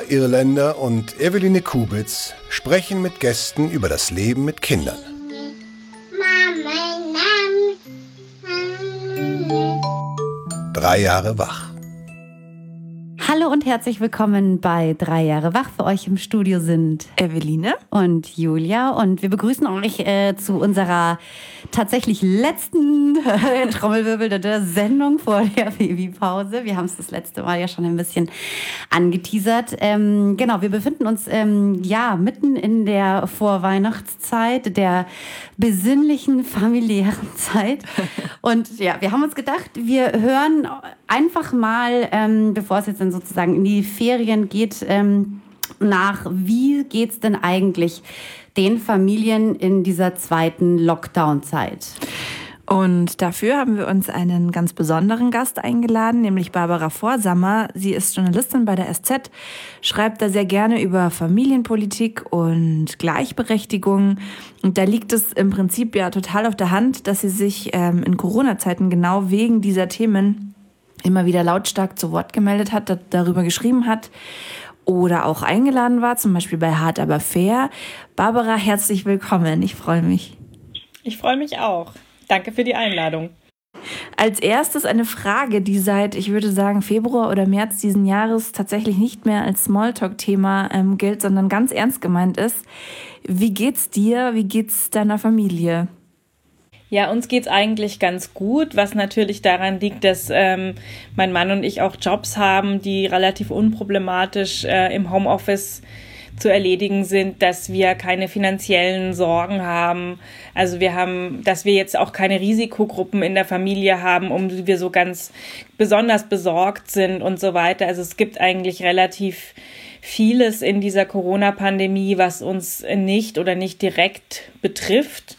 Irländer und Eveline Kubitz sprechen mit Gästen über das Leben mit Kindern. 3 Jahre wach. Hallo und herzlich willkommen bei 3 Jahre wach. Für euch im Studio sind Eveline und Julia. Und wir begrüßen euch zu unserer tatsächlich letzten Trommelwirbel der Sendung vor der Babypause. Wir haben es das letzte Mal ja schon ein bisschen angeteasert. Genau, wir befinden uns mitten in der Vorweihnachtszeit, der besinnlichen, familiären Zeit. Und ja, wir haben uns gedacht, wir hören einfach mal, bevor es jetzt dann sozusagen in die Ferien geht, nach, wie geht's denn eigentlich den Familien in dieser zweiten Lockdown-Zeit? Und dafür haben wir uns einen ganz besonderen Gast eingeladen, nämlich Barbara Vorsamer. Sie ist Journalistin bei der SZ, schreibt da sehr gerne über Familienpolitik und Gleichberechtigung. Und da liegt es im Prinzip ja total auf der Hand, dass sie sich in Corona-Zeiten genau wegen dieser Themen immer wieder lautstark zu Wort gemeldet hat, darüber geschrieben hat oder auch eingeladen war, zum Beispiel bei Hart aber fair. Barbara, herzlich willkommen. Ich freue mich. Ich freue mich auch. Danke für die Einladung. Als erstes eine Frage, die seit, ich würde sagen, Februar oder März diesen Jahres tatsächlich nicht mehr als Smalltalk-Thema gilt, sondern ganz ernst gemeint ist. Wie geht's dir? Wie geht's deiner Familie? Ja, uns geht's eigentlich ganz gut, was natürlich daran liegt, dass mein Mann und ich auch Jobs haben, die relativ unproblematisch im Homeoffice zu erledigen sind, dass wir keine finanziellen Sorgen haben. Also dass wir jetzt auch keine Risikogruppen in der Familie haben, um die wir so ganz besonders besorgt sind und so weiter. Also es gibt eigentlich relativ vieles in dieser Corona-Pandemie, was uns nicht direkt betrifft.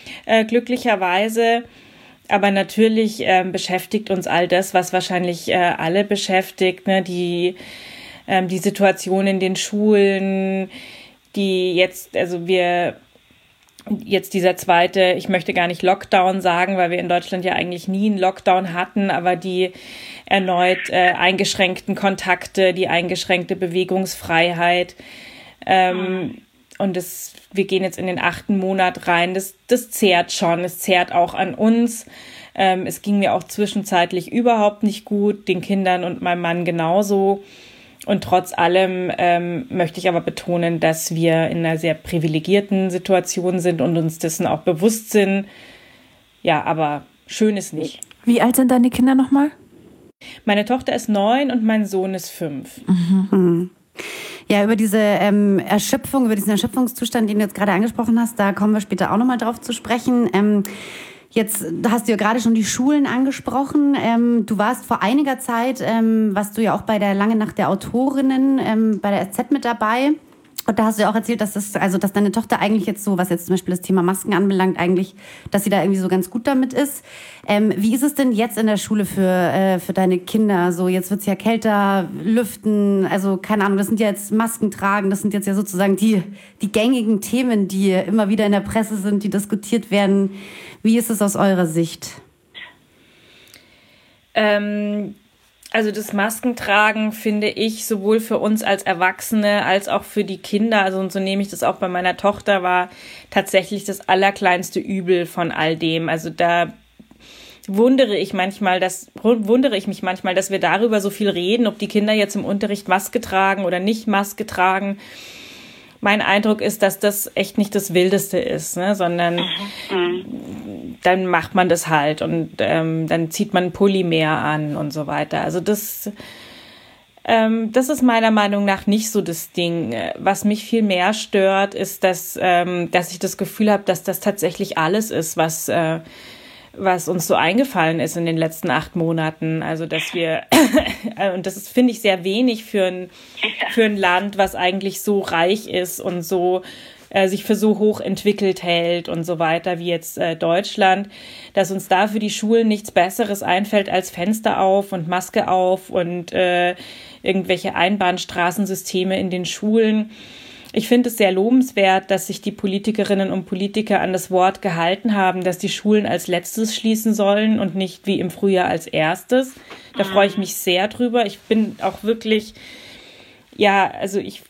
Glücklicherweise, aber natürlich beschäftigt uns all das, was wahrscheinlich alle beschäftigt, ne? Die Situation in den Schulen, dieser zweite, ich möchte gar nicht Lockdown sagen, weil wir in Deutschland ja eigentlich nie einen Lockdown hatten, aber die erneut eingeschränkten Kontakte, die eingeschränkte Bewegungsfreiheit, und wir gehen jetzt in den 8. Monat rein. Das zehrt schon. Es zehrt auch an uns. Es ging mir auch zwischenzeitlich überhaupt nicht gut, den Kindern und meinem Mann genauso. Und trotz allem möchte ich aber betonen, dass wir in einer sehr privilegierten Situation sind und uns dessen auch bewusst sind. Ja, aber schön ist nicht. Wie alt sind deine Kinder nochmal? Meine Tochter ist 9 und mein Sohn ist 5. Mhm. Ja, über diesen Erschöpfungszustand, den du jetzt gerade angesprochen hast, da kommen wir später auch nochmal drauf zu sprechen. Jetzt hast du ja gerade schon die Schulen angesprochen. Du warst vor einiger Zeit, warst du ja auch bei der Lange Nacht der Autorinnen bei der SZ mit dabei. Und da hast du ja auch erzählt, dass deine Tochter eigentlich jetzt so, was jetzt zum Beispiel das Thema Masken anbelangt, eigentlich, dass sie da irgendwie so ganz gut damit ist. Wie ist es denn jetzt in der Schule für deine Kinder? So, jetzt wird's ja kälter, lüften, also keine Ahnung, das sind ja jetzt Masken tragen, das sind jetzt ja sozusagen die gängigen Themen, die immer wieder in der Presse sind, die diskutiert werden. Wie ist es aus eurer Sicht? Also das Maskentragen finde ich sowohl für uns als Erwachsene als auch für die Kinder, also und so nehme ich das auch bei meiner Tochter, war tatsächlich das allerkleinste Übel von all dem. Also da wundere ich mich manchmal, dass wir darüber so viel reden, ob die Kinder jetzt im Unterricht Maske tragen oder nicht Maske tragen. Mein Eindruck ist, dass das echt nicht das Wildeste ist, ne? Sondern dann macht man das halt und dann zieht man einen Pulli mehr an und so weiter. Also das ist meiner Meinung nach nicht so das Ding. Was mich viel mehr stört, ist, dass ich das Gefühl habe, dass das tatsächlich alles ist, was uns so eingefallen ist in den letzten 8 Monaten. Also dass wir, und das ist, finde ich, sehr wenig für ein Land, was eigentlich so reich ist und so sich für so hoch entwickelt hält und so weiter wie jetzt Deutschland, dass uns da für die Schulen nichts Besseres einfällt als Fenster auf und Maske auf und irgendwelche Einbahnstraßensysteme in den Schulen. Ich finde es sehr lobenswert, dass sich die Politikerinnen und Politiker an das Wort gehalten haben, dass die Schulen als letztes schließen sollen und nicht wie im Frühjahr als erstes. Da freue ich mich sehr drüber. Ich bin auch wirklich also ich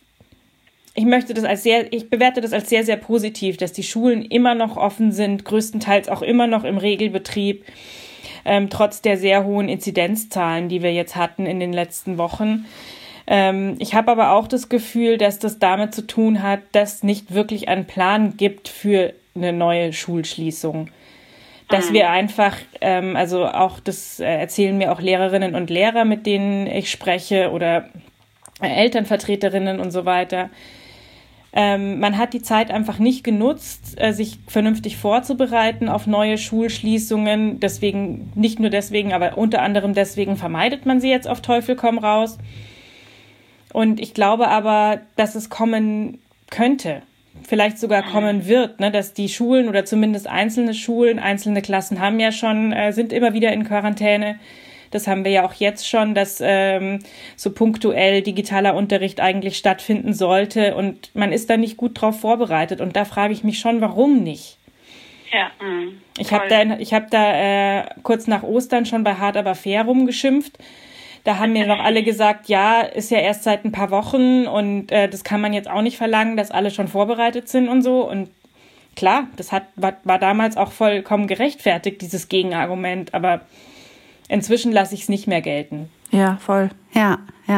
bewerte das als sehr, sehr positiv, dass die Schulen immer noch offen sind, größtenteils auch immer noch im Regelbetrieb, trotz der sehr hohen Inzidenzzahlen, die wir jetzt hatten in den letzten Wochen. Ich habe aber auch das Gefühl, dass das damit zu tun hat, dass nicht wirklich einen Plan gibt für eine neue Schulschließung. Dass wir einfach, also auch das erzählen mir auch Lehrerinnen und Lehrer, mit denen ich spreche, oder Elternvertreterinnen und so weiter. Man hat die Zeit einfach nicht genutzt, sich vernünftig vorzubereiten auf neue Schulschließungen. Deswegen, nicht nur deswegen, aber unter anderem deswegen vermeidet man sie jetzt auf Teufel komm raus. Und ich glaube aber, dass es kommen könnte, vielleicht sogar kommen wird, ne, dass die Schulen oder zumindest einzelne Schulen, einzelne Klassen haben ja schon, sind immer wieder in Quarantäne. Das haben wir ja auch jetzt schon, dass so punktuell digitaler Unterricht eigentlich stattfinden sollte und man ist da nicht gut drauf vorbereitet. Und da frage ich mich schon, warum nicht? Ja. Ich habe da kurz nach Ostern schon bei Hart aber fair rumgeschimpft. Da haben mir noch alle gesagt, ja, ist ja erst seit ein paar Wochen und das kann man jetzt auch nicht verlangen, dass alle schon vorbereitet sind und so. Und klar, das war damals auch vollkommen gerechtfertigt, dieses Gegenargument. Aber inzwischen lasse ich es nicht mehr gelten. Ja, voll. Ja.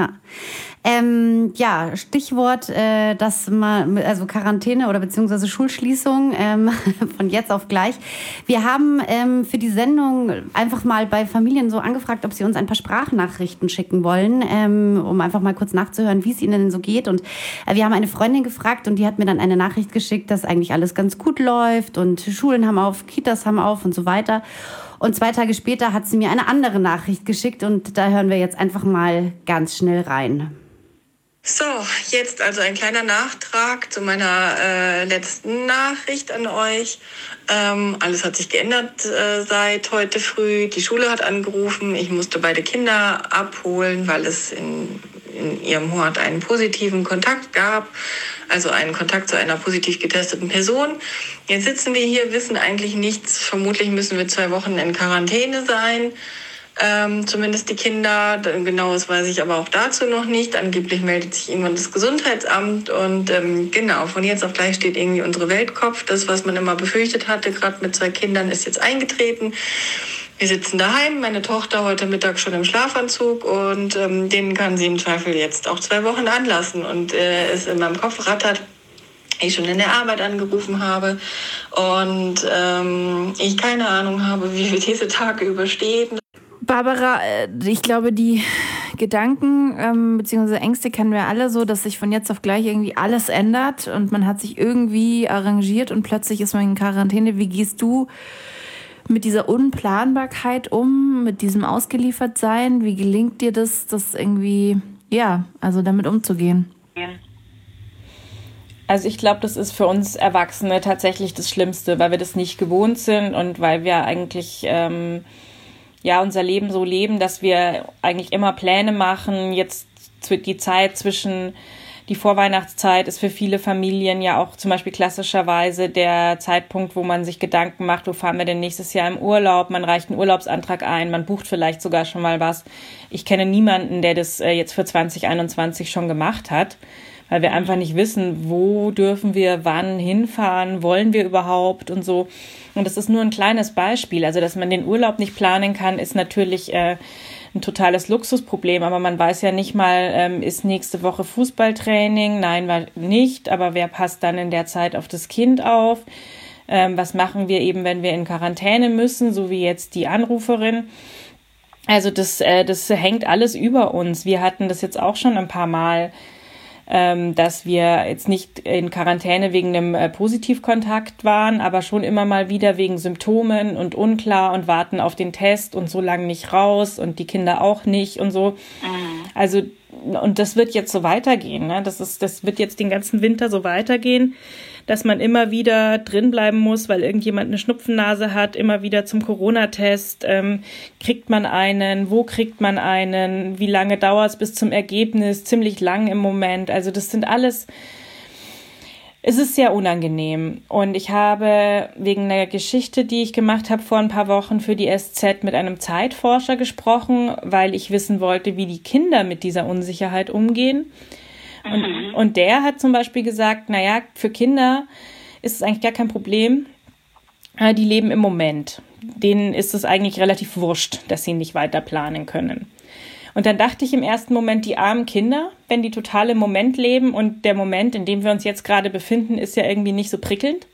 Stichwort, also Quarantäne oder beziehungsweise Schulschließung von jetzt auf gleich. Wir haben für die Sendung einfach mal bei Familien so angefragt, ob sie uns ein paar Sprachnachrichten schicken wollen, um einfach mal kurz nachzuhören, wie es ihnen denn so geht. Und wir haben eine Freundin gefragt und die hat mir dann eine Nachricht geschickt, dass eigentlich alles ganz gut läuft und Schulen haben auf, Kitas haben auf und so weiter. Und 2 Tage später hat sie mir eine andere Nachricht geschickt und da hören wir jetzt einfach mal ganz schnell rein. So, jetzt also ein kleiner Nachtrag zu meiner letzten Nachricht an euch. Alles hat sich geändert seit heute früh. Die Schule hat angerufen. Ich musste beide Kinder abholen, weil es in ihrem Hort einen positiven Kontakt gab. Also einen Kontakt zu einer positiv getesteten Person. Jetzt sitzen wir hier, wissen eigentlich nichts. Vermutlich müssen wir 2 Wochen in Quarantäne sein. Zumindest die Kinder. Genaues weiß ich aber auch dazu noch nicht. Angeblich meldet sich irgendwann das Gesundheitsamt. Und von jetzt auf gleich steht irgendwie unsere Welt Kopf. Das, was man immer befürchtet hatte, gerade mit 2 Kindern, ist jetzt eingetreten. Wir sitzen daheim, meine Tochter heute Mittag schon im Schlafanzug und den kann sie im Zweifel jetzt auch 2 Wochen anlassen. Und es in meinem Kopf rattert, ich schon in der Arbeit angerufen habe und ich keine Ahnung habe, wie wir diese Tage überstehen. Barbara, ich glaube, die Gedanken bzw. Ängste kennen wir alle so, dass sich von jetzt auf gleich irgendwie alles ändert und man hat sich irgendwie arrangiert und plötzlich ist man in Quarantäne. Wie gehst du mit dieser Unplanbarkeit mit diesem Ausgeliefertsein? Wie gelingt dir das irgendwie, also damit umzugehen? Also ich glaube, das ist für uns Erwachsene tatsächlich das Schlimmste, weil wir das nicht gewohnt sind und weil wir eigentlich unser Leben so leben, dass wir eigentlich immer Pläne machen. Jetzt die Zeit zwischen die Vorweihnachtszeit ist für viele Familien ja auch zum Beispiel klassischerweise der Zeitpunkt, wo man sich Gedanken macht, wo fahren wir denn nächstes Jahr im Urlaub? Man reicht einen Urlaubsantrag ein, man bucht vielleicht sogar schon mal was. Ich kenne niemanden, der das jetzt für 2021 schon gemacht hat, weil wir einfach nicht wissen, wo dürfen wir wann hinfahren, wollen wir überhaupt und so. Und das ist nur ein kleines Beispiel. Also, dass man den Urlaub nicht planen kann, ist natürlich ein totales Luxusproblem. Aber man weiß ja nicht mal, ist nächste Woche Fußballtraining? Nein, war nicht. Aber wer passt dann in der Zeit auf das Kind auf? Was machen wir eben, wenn wir in Quarantäne müssen, so wie jetzt die Anruferin? Also das hängt alles über uns. Wir hatten das jetzt auch schon ein paar Mal, dass wir jetzt nicht in Quarantäne wegen einem Positivkontakt waren, aber schon immer mal wieder wegen Symptomen und unklar und warten auf den Test und so lange nicht raus und die Kinder auch nicht und so. Also, und das wird jetzt so weitergehen, ne? Das wird jetzt den ganzen Winter so weitergehen, dass man immer wieder drin bleiben muss, weil irgendjemand eine Schnupfennase hat, immer wieder zum Corona-Test. Kriegt man einen? Wo kriegt man einen? Wie lange dauert es bis zum Ergebnis? Ziemlich lang im Moment. Also das sind alles, es ist sehr unangenehm. Und ich habe wegen einer Geschichte, die ich gemacht habe vor ein paar Wochen für die SZ, mit einem Zeitforscher gesprochen, weil ich wissen wollte, wie die Kinder mit dieser Unsicherheit umgehen. Und der hat zum Beispiel gesagt, naja, für Kinder ist es eigentlich gar kein Problem. Die leben im Moment. Denen ist es eigentlich relativ wurscht, dass sie nicht weiter planen können. Und dann dachte ich im ersten Moment, die armen Kinder, wenn die total im Moment leben und der Moment, in dem wir uns jetzt gerade befinden, ist ja irgendwie nicht so prickelnd.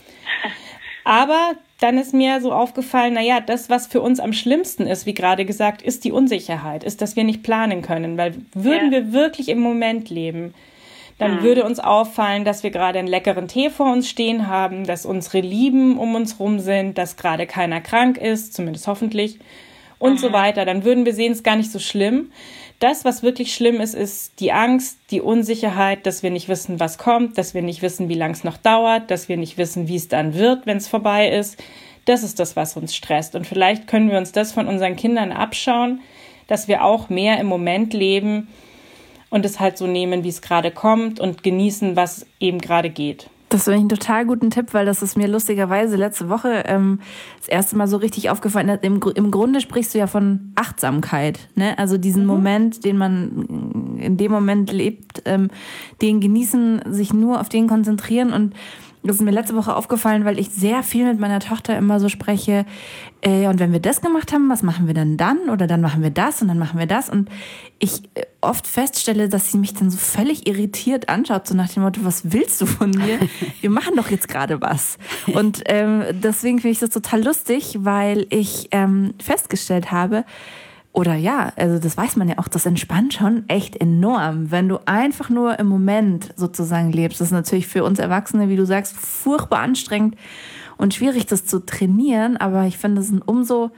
Aber dann ist mir so aufgefallen, naja, das, was für uns am schlimmsten ist, wie gerade gesagt, ist die Unsicherheit, ist, dass wir nicht planen können. Weil würden wir wirklich im Moment leben, dann würde uns auffallen, dass wir gerade einen leckeren Tee vor uns stehen haben, dass unsere Lieben um uns rum sind, dass gerade keiner krank ist, zumindest hoffentlich, und so weiter. Dann würden wir sehen, es ist gar nicht so schlimm. Das, was wirklich schlimm ist, ist die Angst, die Unsicherheit, dass wir nicht wissen, was kommt, dass wir nicht wissen, wie lange es noch dauert, dass wir nicht wissen, wie es dann wird, wenn es vorbei ist. Das ist das, was uns stresst. Und vielleicht können wir uns das von unseren Kindern abschauen, dass wir auch mehr im Moment leben und es halt so nehmen, wie es gerade kommt und genießen, was eben gerade geht. Das finde ich einen total guten Tipp, weil das ist mir lustigerweise letzte Woche das erste Mal so richtig aufgefallen. Im Grunde sprichst du ja von Achtsamkeit, ne? Also diesen Moment, den man in dem Moment lebt, den genießen, sich nur auf den konzentrieren. Und das ist mir letzte Woche aufgefallen, weil ich sehr viel mit meiner Tochter immer so spreche. Und wenn wir das gemacht haben, was machen wir dann? Oder dann machen wir das und dann machen wir das. Und ich oft feststelle, dass sie mich dann so völlig irritiert anschaut, so nach dem Motto, was willst du von mir? Wir machen doch jetzt gerade was. Und deswegen finde ich das total lustig, weil ich festgestellt habe, oder ja, also das weiß man ja auch, das entspannt schon echt enorm, wenn du einfach nur im Moment sozusagen lebst. Das ist natürlich für uns Erwachsene, wie du sagst, furchtbar anstrengend und schwierig, das zu trainieren. Aber ich finde es einen umso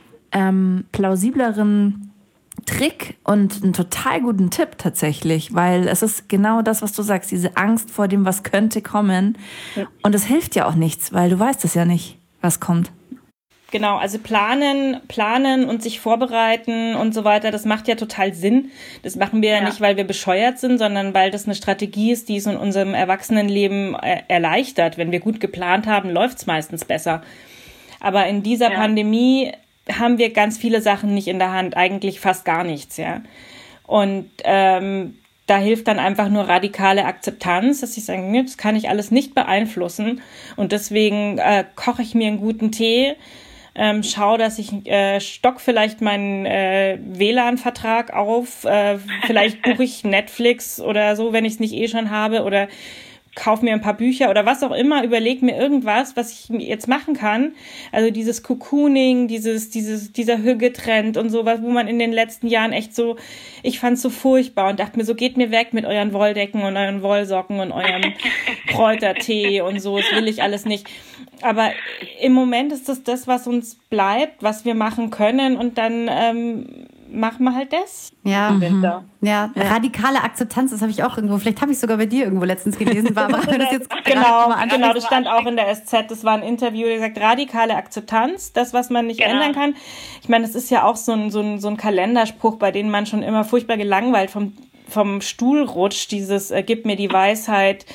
plausibleren Trick und einen total guten Tipp tatsächlich, weil es ist genau das, was du sagst, diese Angst vor dem, was könnte kommen. Ja. Und es hilft ja auch nichts, weil du weißt es ja nicht, was kommt. Genau, also planen und sich vorbereiten und so weiter, das macht ja total Sinn. Das machen wir ja nicht, weil wir bescheuert sind, sondern weil das eine Strategie ist, die es in unserem Erwachsenenleben erleichtert. Wenn wir gut geplant haben, läuft's meistens besser. Aber in dieser Pandemie haben wir ganz viele Sachen nicht in der Hand, eigentlich fast gar nichts, ja. Und da hilft dann einfach nur radikale Akzeptanz, dass ich sage, das kann ich alles nicht beeinflussen. Und deswegen koche ich mir einen guten Tee, schau, dass ich stock vielleicht meinen WLAN-Vertrag auf, vielleicht buche ich Netflix oder so, wenn ich es nicht eh schon habe, oder kauf mir ein paar Bücher oder was auch immer, überleg mir irgendwas, was ich jetzt machen kann. Also dieses Cocooning, dieser Hügge-Trend und sowas, wo man in den letzten Jahren echt so, ich fand's so furchtbar und dachte mir, so geht mir weg mit euren Wolldecken und euren Wollsocken und eurem Kräutertee und so, das will ich alles nicht. Aber im Moment ist das, was uns bleibt, was wir machen können, und dann machen wir halt das. Ja, ja, radikale Akzeptanz, das habe ich auch irgendwo, vielleicht habe ich sogar bei dir irgendwo letztens gelesen, Barbara. Genau, das stand auch in der SZ, das war ein Interview, der gesagt, radikale Akzeptanz, das, was man nicht ändern kann. Ich meine, das ist ja auch so ein Kalenderspruch, bei dem man schon immer furchtbar gelangweilt vom Stuhl rutscht, dieses gib mir die Weisheit,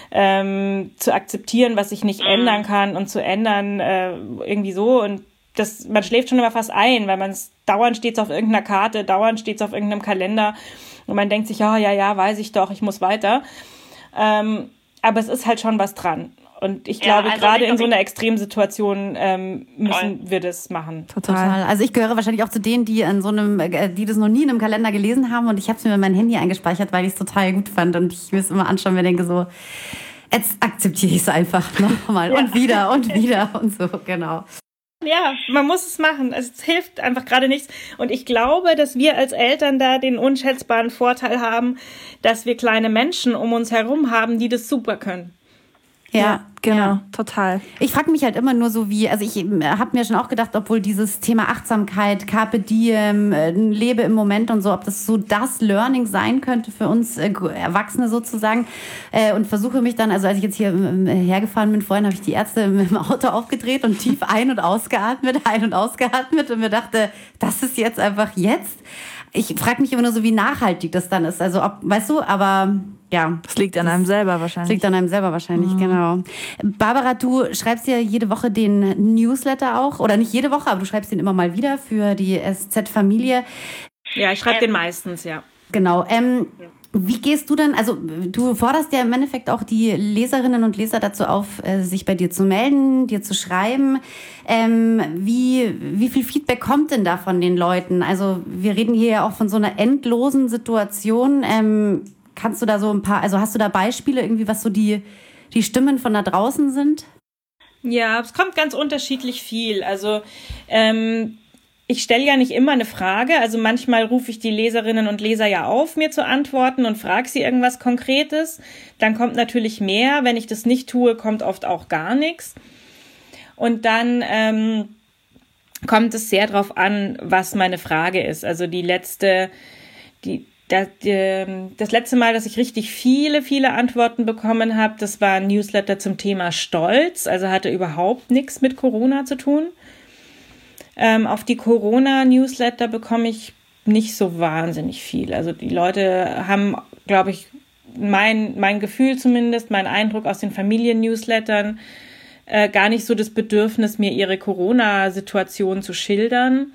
zu akzeptieren, was ich nicht ändern kann und zu ändern irgendwie so, und man schläft schon immer fast ein, weil dauernd steht's auf irgendeiner Karte, dauernd steht's auf irgendeinem Kalender und man denkt sich, ja, weiß ich doch, ich muss weiter. Aber es ist halt schon was dran. Und ich glaube, gerade in so einer Extremsituation müssen wir das machen. Total. Also ich gehöre wahrscheinlich auch zu denen, die die das noch nie in einem Kalender gelesen haben, und ich habe es mir in mein Handy eingespeichert, weil ich es total gut fand und ich will es immer anschauen, wenn ich denke so, jetzt akzeptiere ich es einfach nochmal und wieder und so, genau. Ja, man muss es machen. Es hilft einfach gerade nichts. Und ich glaube, dass wir als Eltern da den unschätzbaren Vorteil haben, dass wir kleine Menschen um uns herum haben, die das super können. Ja, genau, total. Ich frage mich halt immer nur so also ich habe mir schon auch gedacht, obwohl dieses Thema Achtsamkeit, Carpe Diem, lebe im Moment und so, ob das so das Learning sein könnte für uns Erwachsene sozusagen, und versuche mich dann, also als ich jetzt hier hergefahren bin, vorhin habe ich die Ärzte im Auto aufgedreht und tief ein- und ausgeatmet und mir dachte, das ist jetzt einfach jetzt. Ich frage mich immer nur so, wie nachhaltig das dann ist. Also, weißt du, aber ja. Das liegt an einem selber wahrscheinlich. Genau. Barbara, du schreibst ja jede Woche den Newsletter auch. Oder nicht jede Woche, aber du schreibst den immer mal wieder für die SZ-Familie. Ja, ich schreibe den meistens, ja. Genau. Wie gehst du denn, also du forderst ja im Endeffekt auch die Leserinnen und Leser dazu auf, sich bei dir zu melden, dir zu schreiben. Wie viel Feedback kommt denn da von den Leuten? Also wir reden hier ja auch von so einer endlosen Situation. Kannst du da so ein paar, also hast du da Beispiele irgendwie, was so die Stimmen von da draußen sind? Ja, es kommt ganz unterschiedlich viel. Also ich stelle ja nicht immer eine Frage, also manchmal rufe ich die Leserinnen und Leser ja auf, mir zu antworten und frage sie irgendwas Konkretes. Dann kommt natürlich mehr, wenn ich das nicht tue, kommt oft auch gar nichts. Und dann kommt es sehr drauf an, was meine Frage ist. Also das letzte Mal, dass ich richtig viele Antworten bekommen habe, das war ein Newsletter zum Thema Stolz, also hatte überhaupt nichts mit Corona zu tun. Auf die Corona-Newsletter bekomme ich nicht so wahnsinnig viel. Also die Leute haben, glaube ich, mein Gefühl zumindest, mein Eindruck aus den Familien-Newslettern, gar nicht so das Bedürfnis, mir ihre Corona-Situation zu schildern.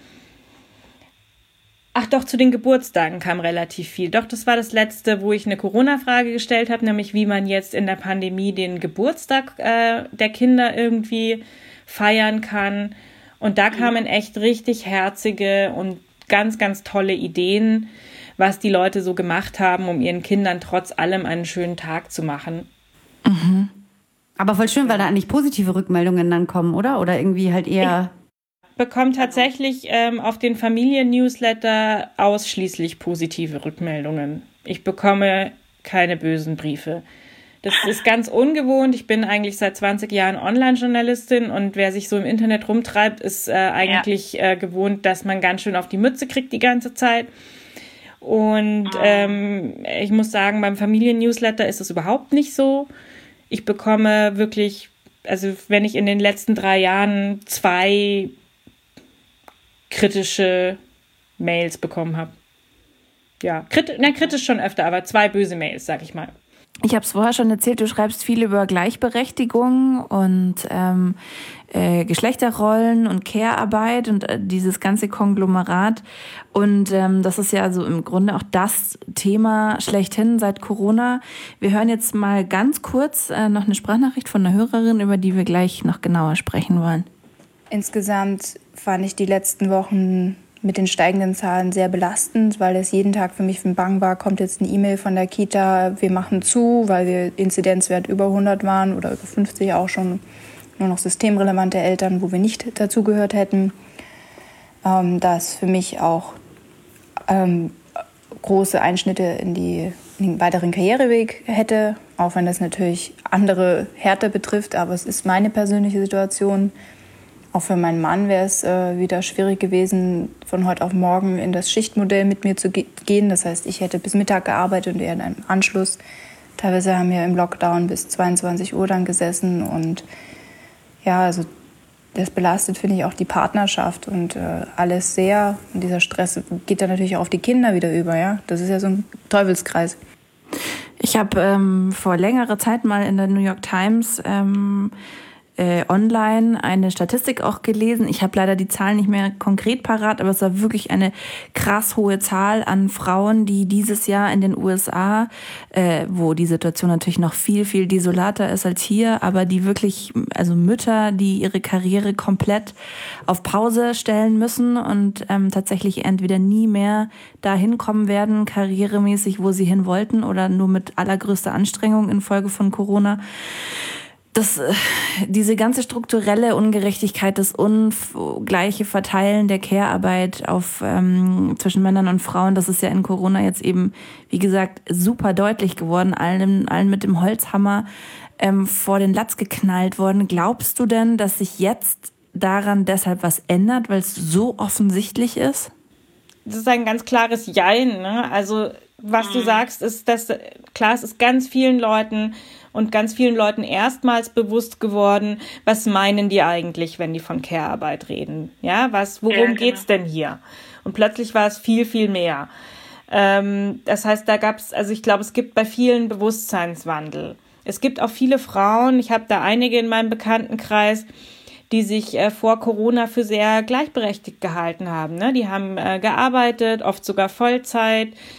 Ach doch, zu den Geburtstagen kam relativ viel. Doch, das war das letzte, wo ich eine Corona-Frage gestellt habe, nämlich wie man jetzt in der Pandemie den Geburtstag der Kinder irgendwie feiern kann. Und da kamen echt richtig herzige und ganz, ganz tolle Ideen, was die Leute so gemacht haben, um ihren Kindern trotz allem einen schönen Tag zu machen. Mhm. Aber voll schön, weil da eigentlich positive Rückmeldungen dann kommen, oder? Oder irgendwie halt eher... Ich bekomme tatsächlich auf den Familien-Newsletter ausschließlich positive Rückmeldungen. Ich bekomme keine bösen Briefe. Das ist ganz ungewohnt. Ich bin eigentlich seit 20 Jahren Online-Journalistin und wer sich so im Internet rumtreibt, ist eigentlich gewohnt, dass man ganz schön auf die Mütze kriegt die ganze Zeit. Und ich muss sagen, beim Familien-Newsletter ist es überhaupt nicht so. Ich bekomme wirklich, also wenn ich in den letzten 3 Jahren 2 kritische Mails bekommen habe. Ja, kritisch schon öfter, aber 2 böse Mails, sag ich mal. Ich habe es vorher schon erzählt, du schreibst viel über Gleichberechtigung und Geschlechterrollen und Care-Arbeit und dieses ganze Konglomerat. Und das ist ja so im Grunde auch das Thema schlechthin seit Corona. Wir hören jetzt mal ganz kurz noch eine Sprachnachricht von einer Hörerin, über die wir gleich noch genauer sprechen wollen. Insgesamt fand ich die letzten Wochen mit den steigenden Zahlen sehr belastend, weil es jeden Tag für mich bang war, kommt jetzt eine E-Mail von der Kita, wir machen zu, weil wir Inzidenzwert über 100 waren oder über 50 auch schon, nur noch systemrelevante Eltern, wo wir nicht dazugehört hätten. Das für mich auch große Einschnitte in den weiteren Karriereweg hätte, auch wenn das natürlich andere Härte betrifft, aber es ist meine persönliche Situation. Auch für meinen Mann wäre es wieder schwierig gewesen, von heute auf morgen in das Schichtmodell mit mir zu gehen. Das heißt, ich hätte bis Mittag gearbeitet und er dann im Anschluss. Teilweise haben wir im Lockdown bis 22 Uhr dann gesessen. Und ja, also das belastet, finde ich, auch die Partnerschaft und alles sehr. Und dieser Stress geht dann natürlich auch auf die Kinder wieder über. Ja? Das ist ja so ein Teufelskreis. Ich habe vor längerer Zeit mal in der New York Times online eine Statistik auch gelesen. Ich habe leider die Zahlen nicht mehr konkret parat, aber es war wirklich eine krass hohe Zahl an Frauen, die dieses Jahr in den USA, wo die Situation natürlich noch viel desolater ist als hier, aber die wirklich, also Mütter, die ihre Karriere komplett auf Pause stellen müssen und tatsächlich entweder nie mehr dahin kommen werden, karrieremäßig, wo sie hin wollten oder nur mit allergrößter Anstrengung infolge von Corona. Diese ganze strukturelle Ungerechtigkeit, das ungleiche Verteilen der Care-Arbeit zwischen Männern und Frauen, das ist ja in Corona jetzt eben, wie gesagt, super deutlich geworden, allen mit dem Holzhammer vor den Latz geknallt worden. Glaubst du denn, dass sich jetzt daran deshalb was ändert, weil es so offensichtlich ist? Das ist ein ganz klares Jein, ne? Also was du sagst, ist, dass klar, es ist ganz vielen Leuten erstmals bewusst geworden, was meinen die eigentlich, wenn die von Care-Arbeit reden? Ja, worum geht's denn hier? Und plötzlich war es viel mehr. Das heißt, ich glaube, es gibt bei vielen Bewusstseinswandel. Es gibt auch viele Frauen, ich habe da einige in meinem Bekanntenkreis, die sich vor Corona für sehr gleichberechtigt gehalten haben. Ne? Die haben gearbeitet, oft sogar Vollzeit.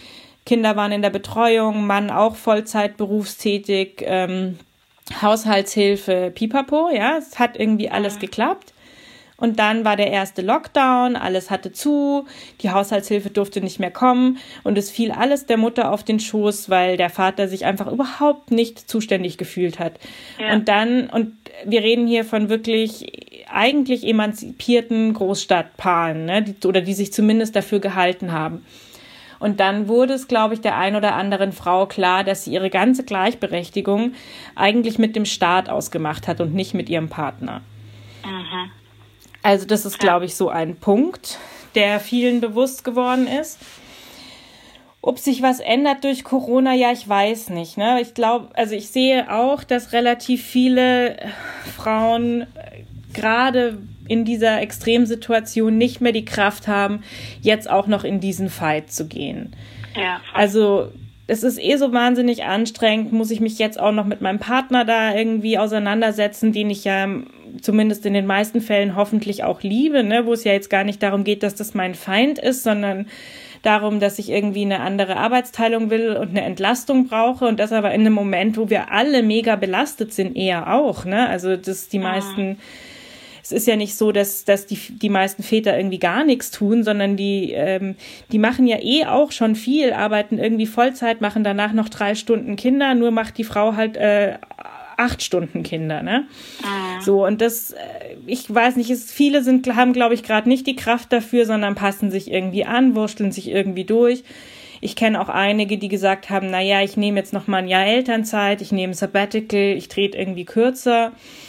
Kinder waren in der Betreuung, Mann auch Vollzeit berufstätig, Haushaltshilfe, pipapo, ja, es hat irgendwie alles geklappt. Und dann war der erste Lockdown, alles hatte zu, die Haushaltshilfe durfte nicht mehr kommen und es fiel alles der Mutter auf den Schoß, weil der Vater sich einfach überhaupt nicht zuständig gefühlt hat. Ja. Und wir reden hier von wirklich eigentlich emanzipierten Großstadtpaaren, ne, die sich zumindest dafür gehalten haben. Und dann wurde es, glaube ich, der ein oder anderen Frau klar, dass sie ihre ganze Gleichberechtigung eigentlich mit dem Staat ausgemacht hat und nicht mit ihrem Partner. Mhm. Also das ist, glaube ich, so ein Punkt, der vielen bewusst geworden ist. Ob sich was ändert durch Corona, ja, ich weiß nicht. Ne? Ich glaube, also ich sehe auch, dass relativ viele Frauen gerade in dieser Extremsituation nicht mehr die Kraft haben, jetzt auch noch in diesen Fight zu gehen. Ja. Also es ist so wahnsinnig anstrengend, muss ich mich jetzt auch noch mit meinem Partner da irgendwie auseinandersetzen, den ich ja zumindest in den meisten Fällen hoffentlich auch liebe, ne? Wo es ja jetzt gar nicht darum geht, dass das mein Feind ist, sondern darum, dass ich irgendwie eine andere Arbeitsteilung will und eine Entlastung brauche und das aber in einem Moment, wo wir alle mega belastet sind, eher auch, ne? Also dass die meisten, es ist ja nicht so, dass die meisten Väter irgendwie gar nichts tun, sondern die machen ja auch schon viel, arbeiten irgendwie Vollzeit, machen danach noch 3 Stunden Kinder, nur macht die Frau halt 8 Stunden Kinder, ne? So, und das, ich weiß nicht, viele haben, glaube ich, gerade nicht die Kraft dafür, sondern passen sich irgendwie an, wursteln sich irgendwie durch. Ich kenne auch einige, die gesagt haben, naja, ich nehme jetzt noch mal ein Jahr Elternzeit, ich nehme Sabbatical, ich trete irgendwie kürzer.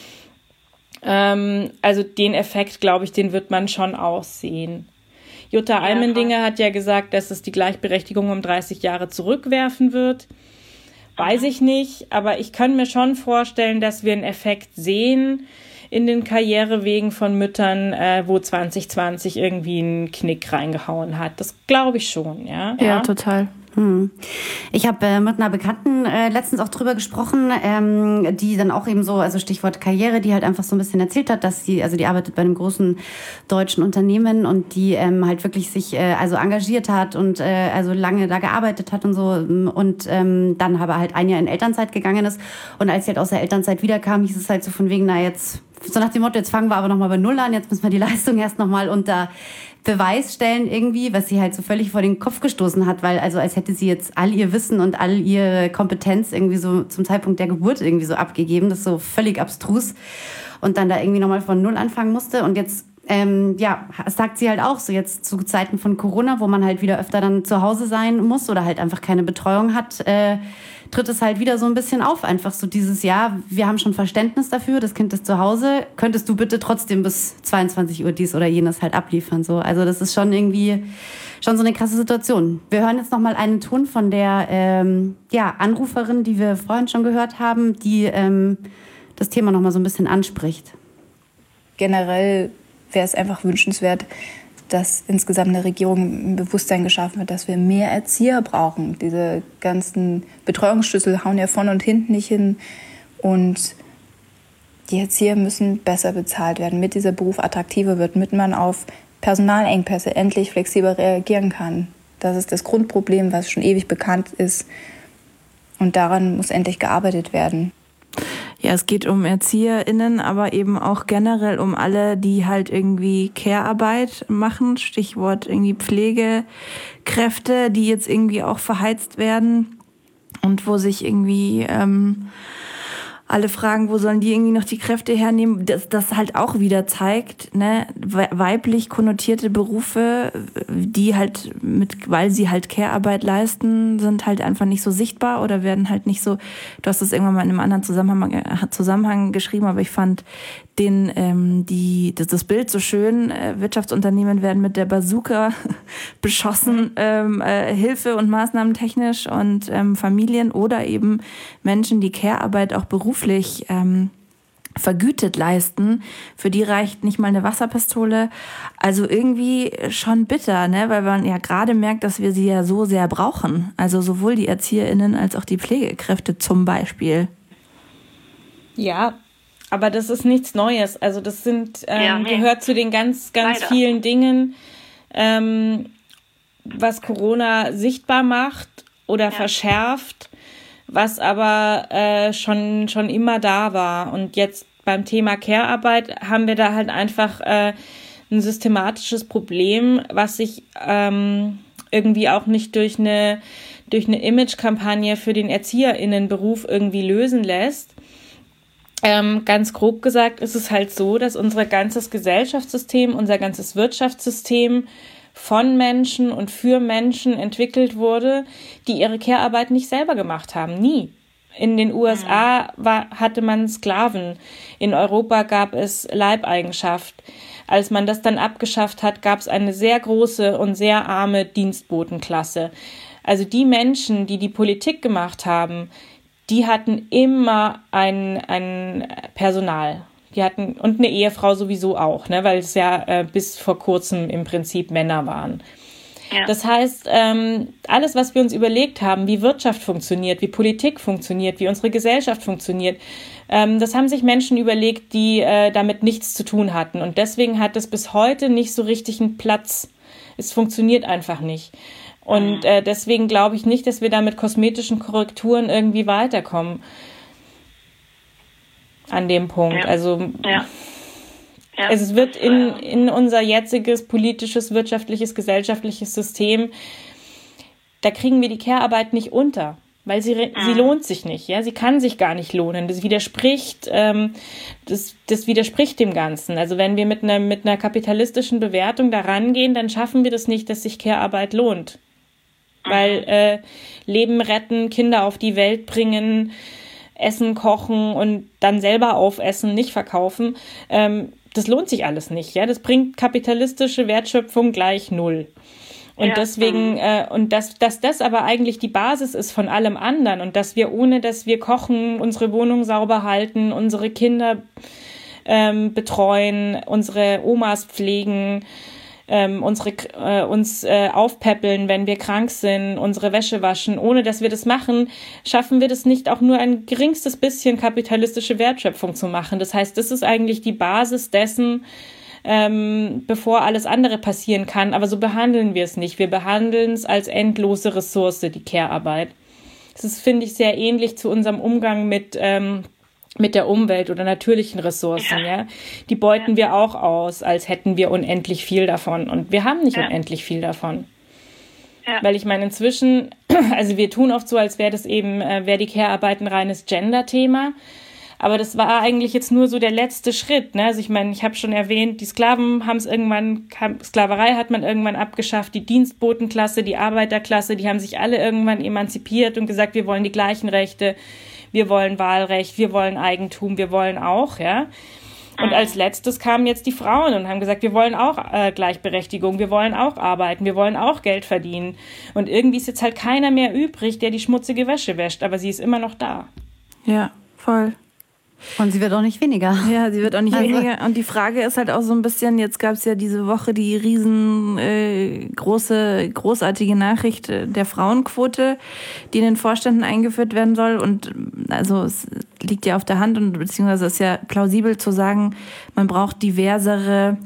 Also den Effekt, glaube ich, den wird man schon aussehen. Jutta Almendinger hat ja gesagt, dass es die Gleichberechtigung um 30 Jahre zurückwerfen wird. Weiß ich nicht, aber ich kann mir schon vorstellen, dass wir einen Effekt sehen in den Karrierewegen von Müttern, wo 2020 irgendwie einen Knick reingehauen hat. Das glaube ich schon, ja. Ja, total. Ich habe mit einer Bekannten letztens auch drüber gesprochen, die dann auch eben so, also Stichwort Karriere, die halt einfach so ein bisschen erzählt hat, dass die arbeitet bei einem großen deutschen Unternehmen und die halt wirklich sich also engagiert hat und also lange da gearbeitet hat und so und dann aber halt ein Jahr in Elternzeit gegangen ist und als sie halt aus der Elternzeit wiederkam, hieß es halt so von wegen, na jetzt, so nach dem Motto, jetzt fangen wir aber nochmal bei Null an, jetzt müssen wir die Leistung erst nochmal unter Beweis stellen irgendwie, was sie halt so völlig vor den Kopf gestoßen hat, weil also als hätte sie jetzt all ihr Wissen und all ihre Kompetenz irgendwie so zum Zeitpunkt der Geburt irgendwie so abgegeben, das ist so völlig abstrus und dann da irgendwie nochmal von Null anfangen musste und jetzt sagt sie halt auch so jetzt zu Zeiten von Corona, wo man halt wieder öfter dann zu Hause sein muss oder halt einfach keine Betreuung hat, tritt es halt wieder so ein bisschen auf. Einfach so dieses Jahr, wir haben schon Verständnis dafür, das Kind ist zu Hause, könntest du bitte trotzdem bis 22 Uhr dies oder jenes halt abliefern. So. Also das ist schon irgendwie schon so eine krasse Situation. Wir hören jetzt nochmal einen Ton von der Anruferin, die wir vorhin schon gehört haben, die das Thema nochmal so ein bisschen anspricht. Generell wäre es einfach wünschenswert, dass insgesamt eine Regierung ein Bewusstsein geschaffen wird, dass wir mehr Erzieher brauchen. Diese ganzen Betreuungsschlüssel hauen ja vorne und hinten nicht hin. Und die Erzieher müssen besser bezahlt werden, damit dieser Beruf attraktiver wird, damit man auf Personalengpässe endlich flexibel reagieren kann. Das ist das Grundproblem, was schon ewig bekannt ist. Und daran muss endlich gearbeitet werden. Ja, es geht um ErzieherInnen, aber eben auch generell um alle, die halt irgendwie Care-Arbeit machen. Stichwort irgendwie Pflegekräfte, die jetzt irgendwie auch verheizt werden und wo sich irgendwie alle fragen, wo sollen die irgendwie noch die Kräfte hernehmen, das halt auch wieder zeigt, ne, weiblich konnotierte Berufe, die halt weil sie halt Care-Arbeit leisten, sind halt einfach nicht so sichtbar oder werden halt nicht so, du hast das irgendwann mal in einem anderen Zusammenhang geschrieben, aber ich fand das Bild so schön, Wirtschaftsunternehmen werden mit der Bazooka beschossen, Hilfe- und Maßnahmen technisch und Familien oder eben Menschen, die Care-Arbeit auch beruflich vergütet leisten, für die reicht nicht mal eine Wasserpistole. Also irgendwie schon bitter, ne? Weil man ja gerade merkt, dass wir sie ja so sehr brauchen. Also sowohl die ErzieherInnen als auch die Pflegekräfte zum Beispiel. Ja, aber das ist nichts Neues. Also das gehört zu den ganz, ganz vielen Dingen, was Corona sichtbar macht oder verschärft, was aber schon immer da war. Und jetzt beim Thema Care-Arbeit haben wir da halt einfach ein systematisches Problem, was sich irgendwie auch nicht durch eine Image-Kampagne für den ErzieherInnenberuf irgendwie lösen lässt. Ganz grob gesagt ist es halt so, dass unser ganzes Gesellschaftssystem, unser ganzes Wirtschaftssystem von Menschen und für Menschen entwickelt wurde, die ihre Care-Arbeit nicht selber gemacht haben. Nie. In den USA hatte man Sklaven. In Europa gab es Leibeigenschaft. Als man das dann abgeschafft hat, gab es eine sehr große und sehr arme Dienstbotenklasse. Also die Menschen, die die Politik gemacht haben, die hatten immer ein Personal. Die hatten, und eine Ehefrau sowieso auch, ne, weil es ja bis vor kurzem im Prinzip Männer waren. Ja. Das heißt, alles, was wir uns überlegt haben, wie Wirtschaft funktioniert, wie Politik funktioniert, wie unsere Gesellschaft funktioniert, das haben sich Menschen überlegt, die damit nichts zu tun hatten. Und deswegen hat es bis heute nicht so richtig einen Platz. Es funktioniert einfach nicht. Und deswegen glaube ich nicht, dass wir da mit kosmetischen Korrekturen irgendwie weiterkommen. An dem Punkt. Ja. Also es wird in unser jetziges politisches, wirtschaftliches, gesellschaftliches System, da kriegen wir die Care-Arbeit nicht unter, weil sie lohnt sich nicht. Ja, sie kann sich gar nicht lohnen. Das widerspricht, das widerspricht dem Ganzen. Also wenn wir mit einer kapitalistischen Bewertung da rangehen, dann schaffen wir das nicht, dass sich Care-Arbeit lohnt. Weil Leben retten, Kinder auf die Welt bringen, Essen kochen und dann selber aufessen, nicht verkaufen, das lohnt sich alles nicht. Ja, das bringt kapitalistische Wertschöpfung gleich 0. Und deswegen, und dass das aber eigentlich die Basis ist von allem anderen und dass wir, ohne dass wir kochen, unsere Wohnung sauber halten, unsere Kinder betreuen, unsere Omas pflegen, uns aufpäppeln, wenn wir krank sind, unsere Wäsche waschen. Ohne dass wir das machen, schaffen wir das nicht, auch nur ein geringstes bisschen kapitalistische Wertschöpfung zu machen. Das heißt, das ist eigentlich die Basis dessen, bevor alles andere passieren kann. Aber so behandeln wir es nicht. Wir behandeln es als endlose Ressource, die Care-Arbeit. Das ist, finde ich, sehr ähnlich zu unserem Umgang mit der Umwelt oder natürlichen Ressourcen, ja. Die beuten wir auch aus, als hätten wir unendlich viel davon. Und wir haben nicht unendlich viel davon. Ja. Weil ich meine, inzwischen, also wir tun oft so, als wäre die Care-Arbeit ein reines Gender-Thema. Aber das war eigentlich jetzt nur so der letzte Schritt, ne? Also ich meine, ich habe schon erwähnt, die Sklaven haben es Sklaverei hat man irgendwann abgeschafft, die Dienstbotenklasse, die Arbeiterklasse, die haben sich alle irgendwann emanzipiert und gesagt, wir wollen die gleichen Rechte. Wir wollen Wahlrecht, wir wollen Eigentum, wir wollen auch, ja. Und als letztes kamen jetzt die Frauen und haben gesagt, wir wollen auch Gleichberechtigung, wir wollen auch arbeiten, wir wollen auch Geld verdienen. Und irgendwie ist jetzt halt keiner mehr übrig, der die schmutzige Wäsche wäscht, aber sie ist immer noch da. Ja, voll. Und sie wird auch nicht weniger. Ja, sie wird auch nicht weniger. Und die Frage ist halt auch so ein bisschen, jetzt gab es ja diese Woche die großartige Nachricht der Frauenquote, die in den Vorständen eingeführt werden soll. Und also es liegt ja auf der Hand und beziehungsweise ist ja plausibel zu sagen, man braucht diversere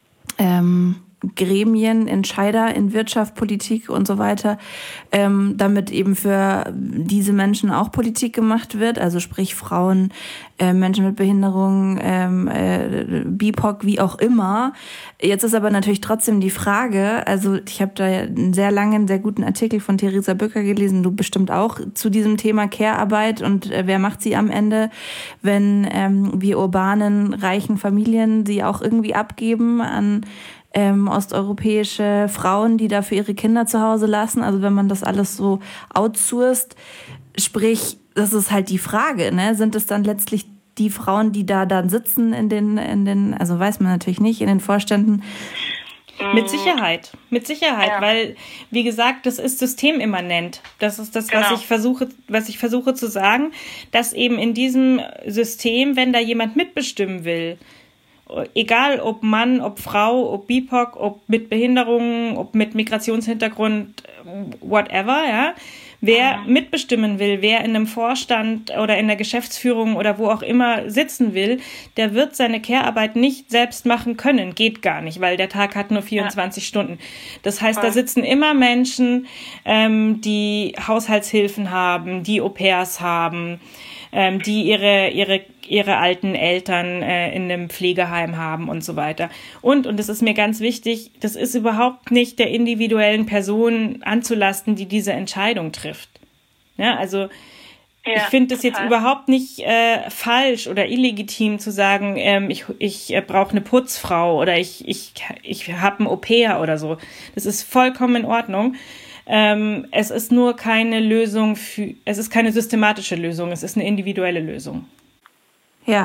Gremien, Entscheider in Wirtschaft, Politik und so weiter, damit eben für diese Menschen auch Politik gemacht wird, also sprich Frauen, Menschen mit Behinderung, BIPOC, wie auch immer. Jetzt ist aber natürlich trotzdem die Frage, also ich habe da einen sehr langen, sehr guten Artikel von Theresa Bücker gelesen, du bestimmt auch, zu diesem Thema Care-Arbeit und wer macht sie am Ende, wenn wir urbanen, reichen Familien sie auch irgendwie abgeben an osteuropäische Frauen, die da für ihre Kinder zu Hause lassen. Also wenn man das alles so outsourced, sprich, das ist halt die Frage, ne? Sind es dann letztlich die Frauen, die da dann sitzen in den, also weiß man natürlich nicht, in den Vorständen? Mit Sicherheit, ja. Weil, wie gesagt, das ist systemimmanent. Das ist das, was ich versuche zu sagen, dass eben in diesem System, wenn da jemand mitbestimmen will, egal ob Mann, ob Frau, ob BIPOC, ob mit Behinderungen, ob mit Migrationshintergrund, whatever, ja. Wer mitbestimmen will, wer in einem Vorstand oder in der Geschäftsführung oder wo auch immer sitzen will, der wird seine Care-Arbeit nicht selbst machen können. Geht gar nicht, weil der Tag hat nur 24 Stunden. Das heißt, da sitzen immer Menschen, die Haushaltshilfen haben, die Au-pairs haben, die ihre alten Eltern in einem Pflegeheim haben und so weiter. Und das ist mir ganz wichtig, das ist überhaupt nicht der individuellen Person anzulasten, die diese Entscheidung trifft. Ja, also ich finde das jetzt überhaupt nicht falsch oder illegitim zu sagen, ich brauche eine Putzfrau oder ich habe ein Au-pair oder so. Das ist vollkommen in Ordnung. Es ist nur keine Lösung es ist keine systematische Lösung, es ist eine individuelle Lösung. Ja.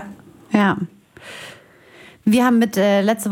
Wir haben letzten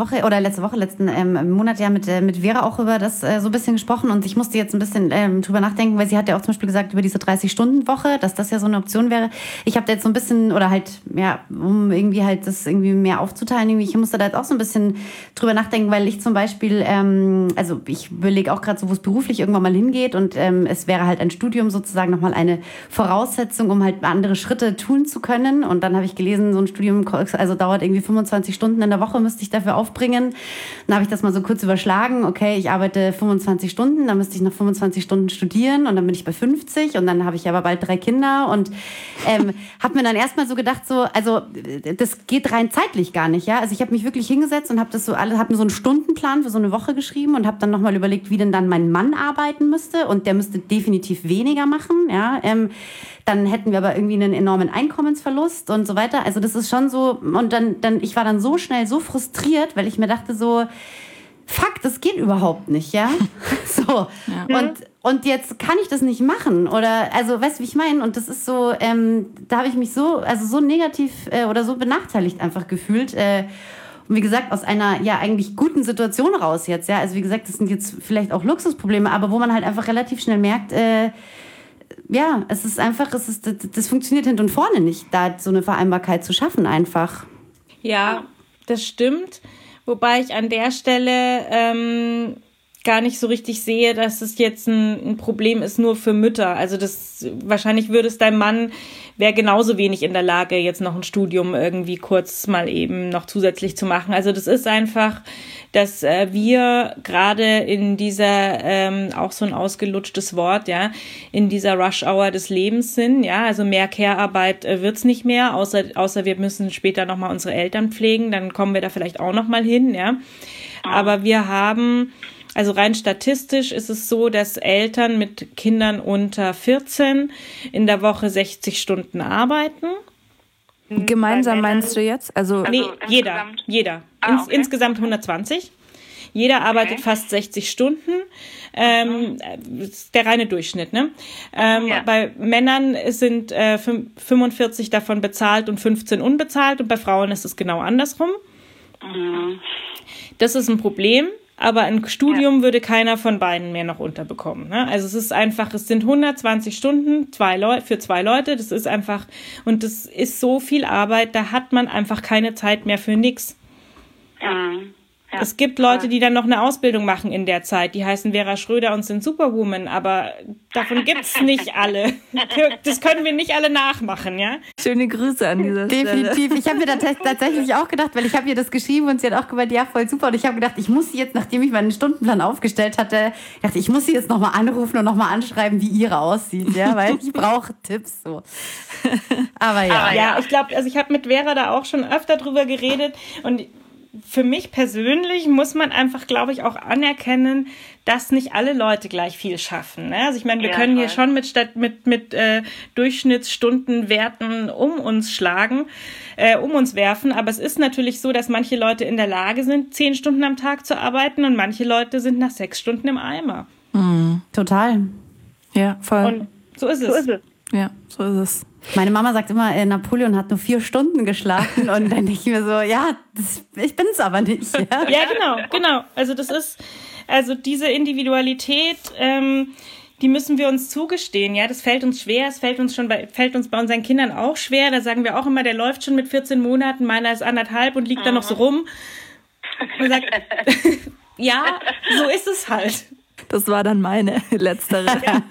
Monat ja mit Vera auch über das so ein bisschen gesprochen und ich musste jetzt ein bisschen drüber nachdenken, weil sie hat ja auch zum Beispiel gesagt über diese 30-Stunden-Woche, dass das ja so eine Option wäre. Ich habe da jetzt so ein bisschen, oder halt, ja, um irgendwie halt das irgendwie mehr aufzuteilen, irgendwie, ich musste da jetzt auch so ein bisschen drüber nachdenken, weil ich zum Beispiel, also ich überlege auch gerade so, wo es beruflich irgendwann mal hingeht und es wäre halt ein Studium sozusagen nochmal eine Voraussetzung, um halt andere Schritte tun zu können und dann habe ich gelesen, so ein Studium also dauert irgendwie 25 Stunden in der Woche müsste ich dafür aufbringen. Dann habe ich das mal so kurz überschlagen. Okay, ich arbeite 25 Stunden, dann müsste ich noch 25 Stunden studieren und dann bin ich bei 50 und dann habe ich aber bald 3 Kinder und habe mir dann erstmal so gedacht, so, also das geht rein zeitlich gar nicht, ja. Also ich habe mich wirklich hingesetzt und habe mir so einen Stundenplan für so eine Woche geschrieben und habe dann nochmal überlegt, wie denn dann mein Mann arbeiten müsste und der müsste definitiv weniger machen, ja. Dann hätten wir aber irgendwie einen enormen Einkommensverlust und so weiter. Also das ist schon so, und dann ich war dann so schnell so frustriert, weil ich mir dachte so, fuck, das geht überhaupt nicht, ja? So. Ja. Und jetzt kann ich das nicht machen oder, also, weißt du, wie ich meine? Und das ist so, da habe ich mich so negativ oder so benachteiligt einfach gefühlt. Und wie gesagt, aus einer ja eigentlich guten Situation raus jetzt, ja. Also wie gesagt, das sind jetzt vielleicht auch Luxusprobleme, aber wo man halt einfach relativ schnell merkt, ja, es ist einfach, das funktioniert hinten und vorne nicht, da so eine Vereinbarkeit zu schaffen einfach. Ja, das stimmt. Wobei ich an der Stelle gar nicht so richtig sehe, dass es jetzt ein Problem ist nur für Mütter. Also wahrscheinlich würde es dein Mann, wäre genauso wenig in der Lage, jetzt noch ein Studium irgendwie kurz mal eben noch zusätzlich zu machen. Also das ist einfach, dass wir gerade in dieser, auch so ein ausgelutschtes Wort, ja, in dieser Rush-Hour des Lebens sind, ja, also mehr Care-Arbeit wird's nicht mehr, außer wir müssen später nochmal unsere Eltern pflegen, dann kommen wir da vielleicht auch nochmal hin, ja. Aber wir haben, also rein statistisch ist es so, dass Eltern mit Kindern unter 14 in der Woche 60 Stunden arbeiten. Gemeinsam meinst du jetzt? Also nee, jeder. Okay. Insgesamt 120. Jeder arbeitet fast 60 Stunden. Der reine Durchschnitt, ne? Bei Männern sind 45 davon bezahlt und 15 unbezahlt und bei Frauen ist es genau andersrum. Das ist ein Problem. Aber ein Studium würde keiner von beiden mehr noch unterbekommen. Ne? Also es ist einfach, es sind 120 Stunden für 2 Leute. Das ist einfach, und das ist so viel Arbeit, da hat man einfach keine Zeit mehr für nichts. Ja. Es gibt Leute, die dann noch eine Ausbildung machen in der Zeit. Die heißen Vera Schröder und sind Superwoman, aber davon gibt's nicht alle. Das können wir nicht alle nachmachen, ja? Schöne Grüße an dieser Stelle. Definitiv. Ich habe mir da tatsächlich auch gedacht, weil ich habe ihr das geschrieben und sie hat auch gemeint, ja, voll super. Und ich habe gedacht, ich muss sie jetzt, nachdem ich meinen Stundenplan aufgestellt hatte, dachte ich muss sie jetzt nochmal anrufen und nochmal anschreiben, wie ihre aussieht, ja, weil ich brauche Tipps so. Aber ja. Ja, ich glaube, also ich habe mit Vera da auch schon öfter drüber geredet und für mich persönlich muss man einfach, glaube ich, auch anerkennen, dass nicht alle Leute gleich viel schaffen. Ne? Also ich meine, wir können hier schon mit Durchschnittsstundenwerten um uns werfen, aber es ist natürlich so, dass manche Leute in der Lage sind, 10 Stunden am Tag zu arbeiten und manche Leute sind nach 6 Stunden im Eimer. Total. Ja, voll. Und so ist es. Ja, so ist es. Meine Mama sagt immer, Napoleon hat nur 4 Stunden geschlafen und dann denke ich mir so, ja, ich bin's aber nicht. Ja, ja genau. Also das ist, also diese Individualität, die müssen wir uns zugestehen, ja, das fällt uns schwer, fällt uns bei unseren Kindern auch schwer, da sagen wir auch immer, der läuft schon mit 14 Monaten, meiner ist 1,5 und liegt da noch so rum und sagt, ja, so ist es halt. Das war dann meine letztere.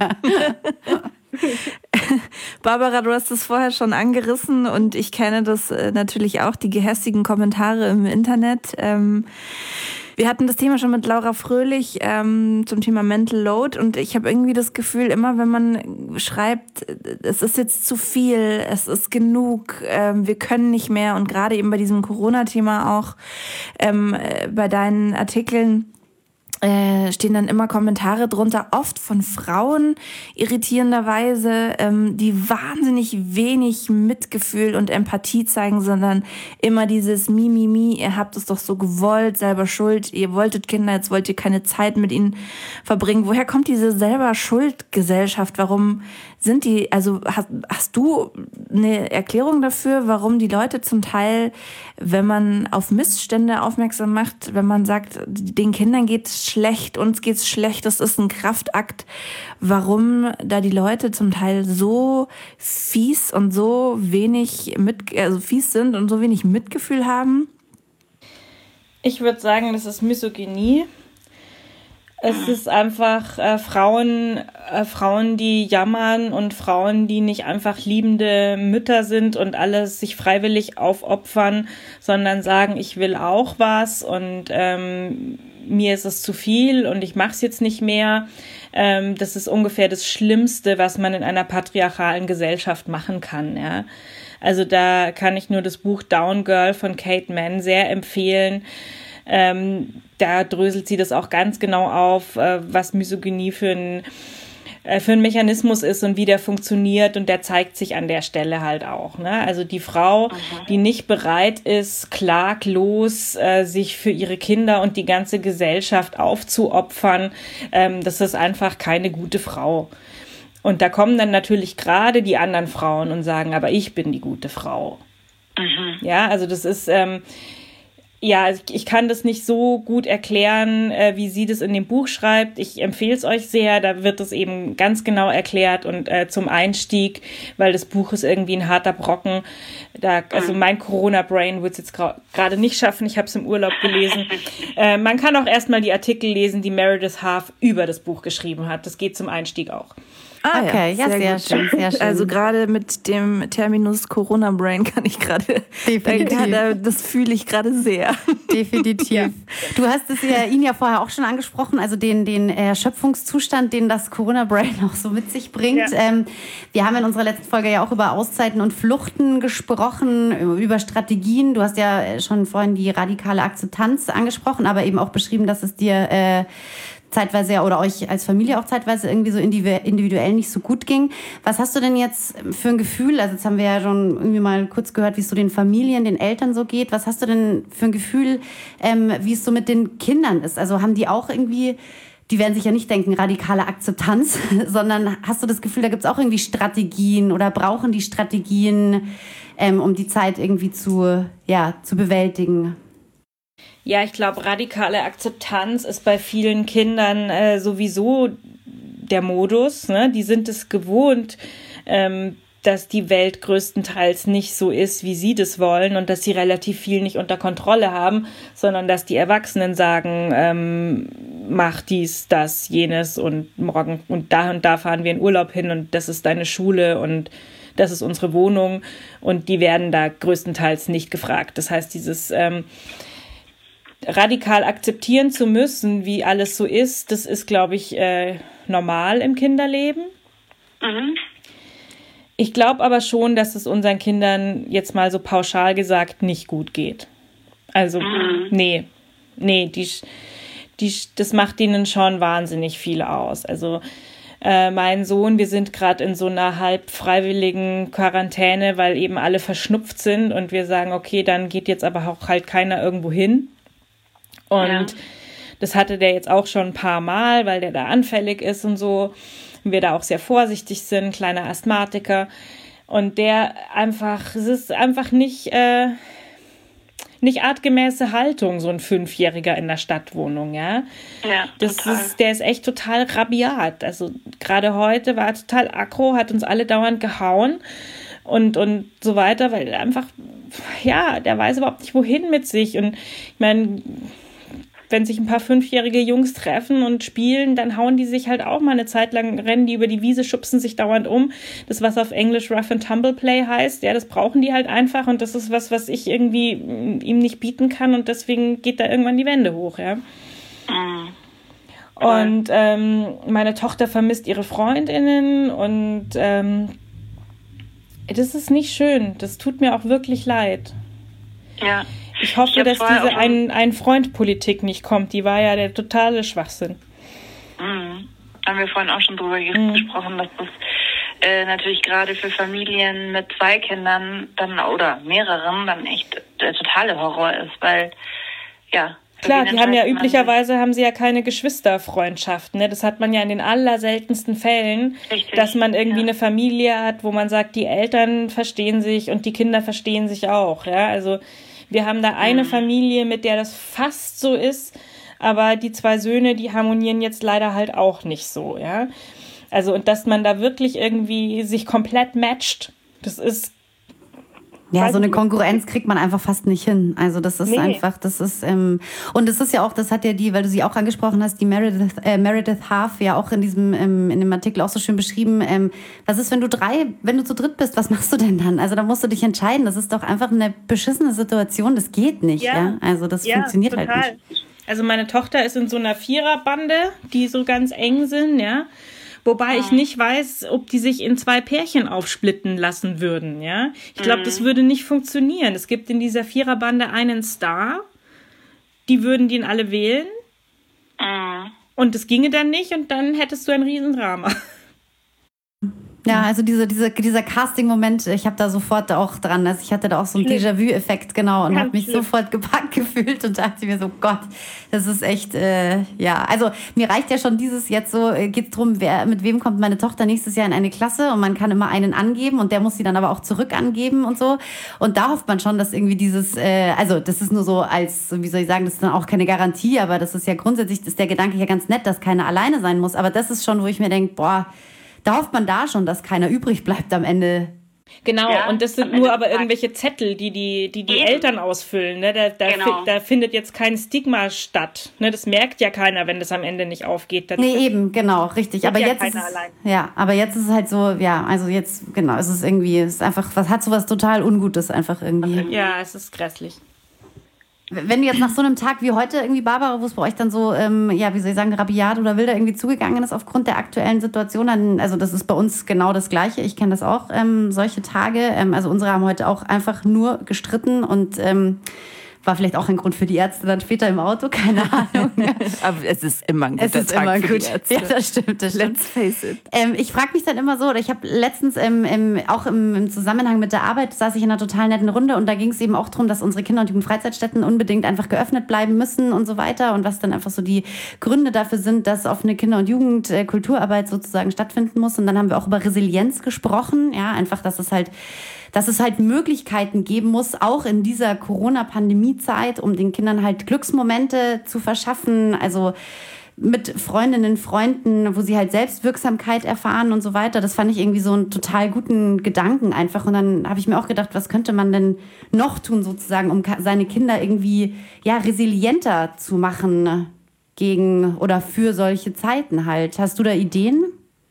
Barbara, du hast es vorher schon angerissen und ich kenne das natürlich auch, die gehässigen Kommentare im Internet. Wir hatten das Thema schon mit Laura Fröhlich zum Thema Mental Load und ich habe irgendwie das Gefühl, immer wenn man schreibt, es ist jetzt zu viel, es ist genug, wir können nicht mehr und gerade eben bei diesem Corona-Thema auch bei deinen Artikeln stehen dann immer Kommentare drunter, oft von Frauen irritierenderweise, die wahnsinnig wenig Mitgefühl und Empathie zeigen, sondern immer dieses Mi, ihr habt es doch so gewollt, selber schuld, ihr wolltet Kinder, jetzt wollt ihr keine Zeit mit ihnen verbringen. Woher kommt diese selber Schuld-Gesellschaft? Warum sind die, also hast du eine Erklärung dafür, warum die Leute zum Teil, wenn man auf Missstände aufmerksam macht, wenn man sagt, den Kindern geht's schlecht, uns geht's schlecht, das ist ein Kraftakt, warum da die Leute zum Teil so fies und so wenig fies sind und so wenig Mitgefühl haben? Ich würde sagen, das ist Misogynie. Es ist einfach Frauen, die jammern und Frauen, die nicht einfach liebende Mütter sind und alles sich freiwillig aufopfern, sondern sagen, ich will auch was und mir ist es zu viel und ich mache es jetzt nicht mehr. Das ist ungefähr das Schlimmste, was man in einer patriarchalen Gesellschaft machen kann. Ja? Also da kann ich nur das Buch Down Girl von Kate Mann sehr empfehlen. Da dröselt sie das auch ganz genau auf, was Misogynie für ein Mechanismus ist und wie der funktioniert und der zeigt sich an der Stelle halt auch. Ne? Also die Frau, die nicht bereit ist, klaglos sich für ihre Kinder und die ganze Gesellschaft aufzuopfern, das ist einfach keine gute Frau. Und da kommen dann natürlich gerade die anderen Frauen und sagen, aber ich bin die gute Frau. Ja, also das ist... ich kann das nicht so gut erklären, wie sie das in dem Buch schreibt. Ich empfehle es euch sehr. Da wird es eben ganz genau erklärt und zum Einstieg, weil das Buch ist irgendwie ein harter Brocken. Also mein Corona-Brain wird es jetzt gerade nicht schaffen. Ich habe es im Urlaub gelesen. Man kann auch erstmal die Artikel lesen, die Meredith Half über das Buch geschrieben hat. Das geht zum Einstieg auch. Okay, ja, sehr schön, sehr schön. Also gerade mit dem Terminus Corona-Brain kann ich gerade, das fühle ich gerade sehr. Definitiv. Ja. Du hast es ihn ja vorher auch schon angesprochen, also den Erschöpfungszustand, den das Corona-Brain auch so mit sich bringt. Ja. Wir haben in unserer letzten Folge ja auch über Auszeiten und Fluchten gesprochen, über Strategien. Du hast ja schon vorhin die radikale Akzeptanz angesprochen, aber eben auch beschrieben, dass es dir zeitweise oder euch als Familie auch zeitweise irgendwie so individuell nicht so gut ging. Was hast du denn jetzt für ein Gefühl? Also jetzt haben wir ja schon irgendwie mal kurz gehört, wie es so den Familien, den Eltern so geht. Was hast du denn für ein Gefühl, wie es so mit den Kindern ist? Also haben die auch irgendwie, die werden sich ja nicht denken, radikale Akzeptanz, sondern hast du das Gefühl, da gibt es auch irgendwie Strategien oder brauchen die Strategien, um die Zeit irgendwie zu bewältigen? Ja, ich glaube, radikale Akzeptanz ist bei vielen Kindern sowieso der Modus. Ne? Die sind es gewohnt, dass die Welt größtenteils nicht so ist, wie sie das wollen und dass sie relativ viel nicht unter Kontrolle haben, sondern dass die Erwachsenen sagen, mach dies, das, jenes und morgen und da fahren wir in Urlaub hin und das ist deine Schule und das ist unsere Wohnung und die werden da größtenteils nicht gefragt. Das heißt, dieses radikal akzeptieren zu müssen, wie alles so ist, das ist, glaube ich, normal im Kinderleben. Ich glaube aber schon, dass es unseren Kindern jetzt mal so pauschal gesagt nicht gut geht. Also, nee, das macht ihnen schon wahnsinnig viel aus. Also, mein Sohn, wir sind gerade in so einer halb freiwilligen Quarantäne, weil eben alle verschnupft sind und wir sagen, okay, dann geht jetzt aber auch halt keiner irgendwo hin. Und das hatte der jetzt auch schon ein paar Mal, weil der da anfällig ist und so. Und wir da auch sehr vorsichtig sind, kleiner Asthmatiker. Und der einfach, es ist einfach nicht artgemäße Haltung, so ein 5-Jähriger in der Stadtwohnung, ja. Ja, der ist echt total rabiat. Also gerade heute war er total aggro, hat uns alle dauernd gehauen und so weiter, weil einfach, der weiß überhaupt nicht, wohin mit sich. Und ich meine, wenn sich ein paar 5-jährige Jungs treffen und spielen, dann hauen die sich halt auch mal eine Zeit lang, rennen die über die Wiese, schubsen sich dauernd um. Das, was auf Englisch Rough and Tumble Play heißt, ja, das brauchen die halt einfach und das ist was ich irgendwie ihm nicht bieten kann und deswegen geht da irgendwann die Wände hoch, ja. Und meine Tochter vermisst ihre Freundinnen und das ist nicht schön. Das tut mir auch wirklich leid. Ja. Ich hoffe, dass diese Ein-Freund-Politik nicht kommt. Die war ja der totale Schwachsinn. Haben wir vorhin auch schon drüber gesprochen, dass das natürlich gerade für Familien mit 2 Kindern dann oder mehreren dann echt der totale Horror ist, weil ja. Klar, die haben ja üblicherweise haben sie ja keine Geschwisterfreundschaften. Ne? Das hat man ja in den allerseltensten Fällen, richtig, dass man irgendwie eine Familie hat, wo man sagt, die Eltern verstehen sich und die Kinder verstehen sich auch. Ja, also wir haben da eine Familie, mit der das fast so ist, aber die 2 Söhne, die harmonieren jetzt leider halt auch nicht so. Ja, also und dass man da wirklich irgendwie sich komplett matcht, das ist ja, so eine Konkurrenz kriegt man einfach fast nicht hin. Also das ist einfach, das ist und es ist ja auch, das hat ja die, weil du sie auch angesprochen hast, die Meredith Half ja auch in diesem in dem Artikel auch so schön beschrieben. Was ist, wenn du zu dritt bist, was machst du denn dann? Also da musst du dich entscheiden. Das ist doch einfach eine beschissene Situation. Das geht nicht. Ja? Also das funktioniert total. Halt nicht. Also meine Tochter ist in so einer 4er-Bande, die so ganz eng sind, ja. Wobei ich nicht weiß, ob die sich in 2 Pärchen aufsplitten lassen würden, ja. Ich glaube, das würde nicht funktionieren. Es gibt in dieser 4er-Bande einen Star, die würden den alle wählen. Und das ginge dann nicht und dann hättest du ein Riesendrama. Ja, also dieser Casting-Moment, ich habe da sofort auch dran, also ich hatte da auch so einen Déjà-vu-Effekt, genau, und habe mich sofort gepackt gefühlt und dachte mir so, Gott, das ist echt, ja, also mir reicht ja schon dieses jetzt so, geht's drum, mit wem kommt meine Tochter nächstes Jahr in eine Klasse und man kann immer einen angeben und der muss sie dann aber auch zurück angeben und so und da hofft man schon, dass irgendwie dieses, also das ist nur so als, wie soll ich sagen, das ist dann auch keine Garantie, aber das ist ja grundsätzlich, ist der Gedanke ja ganz nett, dass keiner alleine sein muss, aber das ist schon, wo ich mir denke, boah, da hofft man da schon, dass keiner übrig bleibt am Ende. Genau, ja, und das sind nur aber irgendwelche Zettel, die Eltern ausfüllen. Ne? Da findet jetzt kein Stigma statt. Ne? Das merkt ja keiner, wenn das am Ende nicht aufgeht. Eben, genau, richtig. Aber jetzt ist es halt so, ja, also jetzt, genau, es ist irgendwie, es ist einfach, hat so was total Ungutes einfach irgendwie. Ja, es ist grässlich. Wenn du jetzt nach so einem Tag wie heute irgendwie, Barbara, wo es bei euch dann so, ja, wie soll ich sagen, rabiat oder wilder irgendwie zugegangen ist aufgrund der aktuellen Situation, dann, also das ist bei uns genau das Gleiche. Ich kenne das auch, solche Tage. Also unsere haben heute auch einfach nur gestritten und war vielleicht auch ein Grund für die Ärzte dann später im Auto, keine Ahnung. Aber es ist immer ein guter Tag für die Ärzte. Ja, das stimmt. Let's face it. Ich frage mich dann immer so, oder ich habe letztens auch im Zusammenhang mit der Arbeit saß ich in einer total netten Runde und da ging es eben auch darum, dass unsere Kinder- und Jugendfreizeitstätten unbedingt einfach geöffnet bleiben müssen und so weiter und was dann einfach so die Gründe dafür sind, dass offene Kinder- und Jugendkulturarbeit sozusagen stattfinden muss. Und dann haben wir auch über Resilienz gesprochen, ja, einfach, dass es halt Möglichkeiten geben muss, auch in dieser Corona-Pandemie-Zeit, um den Kindern halt Glücksmomente zu verschaffen, also mit Freundinnen, Freunden, wo sie halt Selbstwirksamkeit erfahren und so weiter. Das fand ich irgendwie so einen total guten Gedanken einfach. Und dann habe ich mir auch gedacht, was könnte man denn noch tun sozusagen, um seine Kinder irgendwie ja resilienter zu machen gegen oder für solche Zeiten halt. Hast du da Ideen?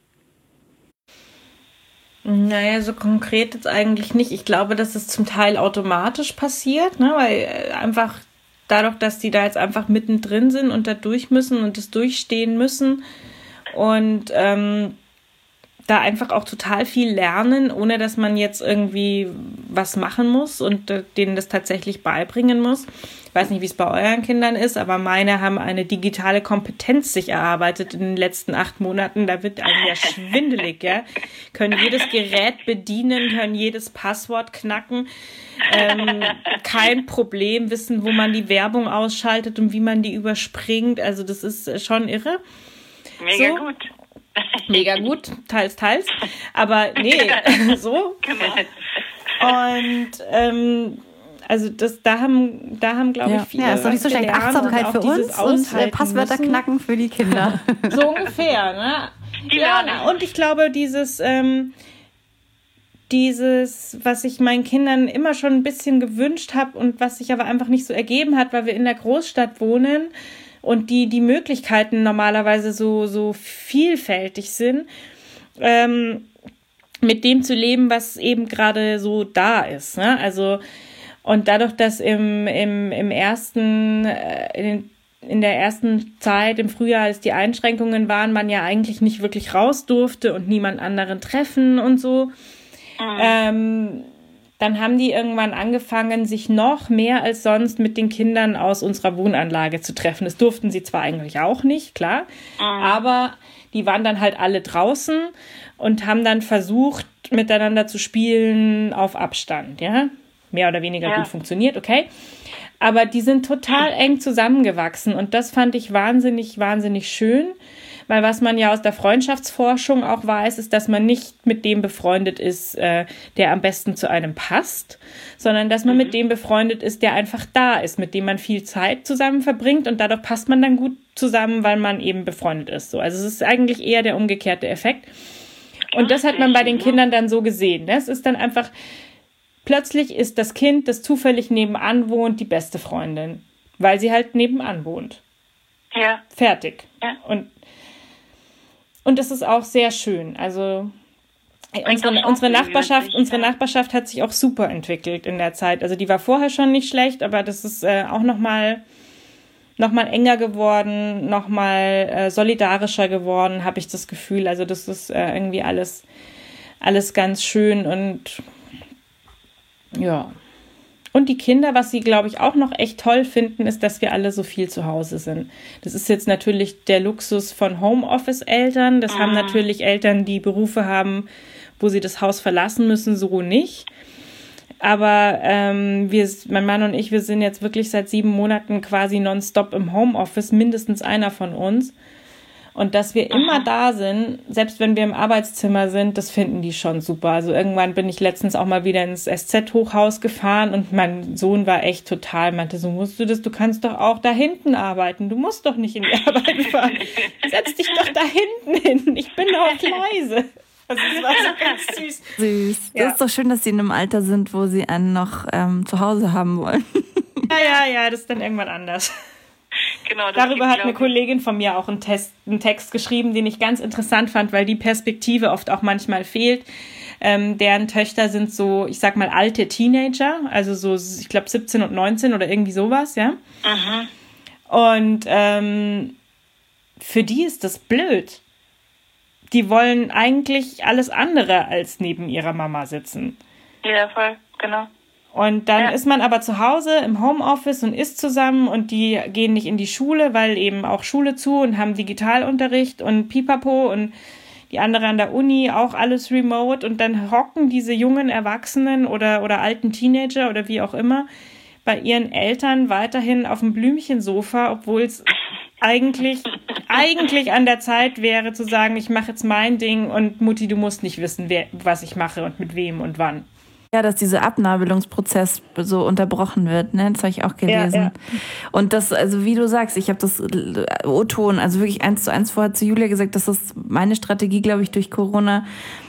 Naja, so konkret jetzt eigentlich nicht. Ich glaube, dass es zum Teil automatisch passiert, ne? Weil einfach dadurch, dass die da jetzt einfach mittendrin sind und da durch müssen und das durchstehen müssen und da einfach auch total viel lernen, ohne dass man jetzt irgendwie was machen muss und denen das tatsächlich beibringen muss. Ich weiß nicht, wie es bei euren Kindern ist, aber meine haben eine digitale Kompetenz sich erarbeitet in den letzten 8 Monaten. Da wird einem ja schwindelig, ja. Können jedes Gerät bedienen, können jedes Passwort knacken. Kein Problem, wissen, wo man die Werbung ausschaltet und wie man die überspringt. Also das ist schon irre. Mega gut. Mega gut, teils. Aber nee, so. Und also da haben glaube ich viele. Ja, ist doch nicht so schlecht. Achtsamkeit für uns und Passwörter knacken für die Kinder. So ungefähr, ne? Ja, und ich glaube, dieses, was ich meinen Kindern immer schon ein bisschen gewünscht habe und was sich aber einfach nicht so ergeben hat, weil wir in der Großstadt wohnen, und die Möglichkeiten normalerweise so vielfältig sind, mit dem zu leben, was eben gerade so da ist, ne? Also, und dadurch, dass in der ersten Zeit im Frühjahr, als die Einschränkungen waren, man ja eigentlich nicht wirklich raus durfte und niemand anderen treffen und so, dann haben die irgendwann angefangen, sich noch mehr als sonst mit den Kindern aus unserer Wohnanlage zu treffen. Das durften sie zwar eigentlich auch nicht, klar, aber die waren dann halt alle draußen und haben dann versucht, miteinander zu spielen auf Abstand, ja. Mehr oder weniger gut funktioniert, okay. Aber die sind total eng zusammengewachsen und das fand ich wahnsinnig, wahnsinnig schön, weil was man ja aus der Freundschaftsforschung auch weiß, ist, dass man nicht mit dem befreundet ist, der am besten zu einem passt, sondern dass man mit dem befreundet ist, der einfach da ist, mit dem man viel Zeit zusammen verbringt und dadurch passt man dann gut zusammen, weil man eben befreundet ist. So. Also es ist eigentlich eher der umgekehrte Effekt. Und das hat man bei den Kindern dann so gesehen. Ne? Es ist dann einfach, plötzlich ist das Kind, das zufällig nebenan wohnt, die beste Freundin, weil sie halt nebenan wohnt. Ja. Fertig. Ja. Und das ist auch sehr schön. Also unsere Nachbarschaft hat sich auch super entwickelt in der Zeit. Also die war vorher schon nicht schlecht, aber das ist auch noch mal enger geworden, noch mal solidarischer geworden, habe ich das Gefühl. Also das ist irgendwie alles ganz schön und ja. Und die Kinder, was sie, glaube ich, auch noch echt toll finden, ist, dass wir alle so viel zu Hause sind. Das ist jetzt natürlich der Luxus von Homeoffice-Eltern. Das haben natürlich Eltern, die Berufe haben, wo sie das Haus verlassen müssen, so nicht. Aber mein Mann und ich, wir sind jetzt wirklich seit 7 Monaten quasi nonstop im Homeoffice, mindestens einer von uns. Und dass wir immer da sind, selbst wenn wir im Arbeitszimmer sind, das finden die schon super. Also irgendwann bin ich letztens auch mal wieder ins SZ-Hochhaus gefahren und mein Sohn war echt total, meinte, so musst du das, du kannst doch auch da hinten arbeiten, du musst doch nicht in die Arbeit fahren. Setz dich doch da hinten hin, ich bin doch leise. Also das war so ganz süß. Süß. Ja. Das ist doch schön, dass sie in einem Alter sind, wo sie einen noch zu Hause haben wollen. Ja, das ist dann irgendwann anders. Genau, darüber hat eine Kollegin von mir auch einen Text geschrieben, den ich ganz interessant fand, weil die Perspektive oft auch manchmal fehlt. Deren Töchter sind so, ich sag mal, alte Teenager, also so, ich glaube 17 und 19 oder irgendwie sowas, ja. Und für die ist das blöd. Die wollen eigentlich alles andere als neben ihrer Mama sitzen. Ja, voll, genau. Und dann ist man aber zu Hause im Homeoffice und isst zusammen und die gehen nicht in die Schule, weil eben auch Schule zu und haben Digitalunterricht und Pipapo und die andere an der Uni auch alles remote und dann hocken diese jungen Erwachsenen oder alten Teenager oder wie auch immer bei ihren Eltern weiterhin auf dem Blümchensofa, obwohl es eigentlich an der Zeit wäre zu sagen, ich mache jetzt mein Ding und Mutti, du musst nicht wissen, was ich mache und mit wem und wann. Ja, dass dieser Abnabelungsprozess so unterbrochen wird, ne? Das habe ich auch gelesen. Ja. Und das, also wie du sagst, ich habe das O-Ton, also wirklich 1:1 vorher zu Julia gesagt, das ist meine Strategie, glaube ich, durch Corona,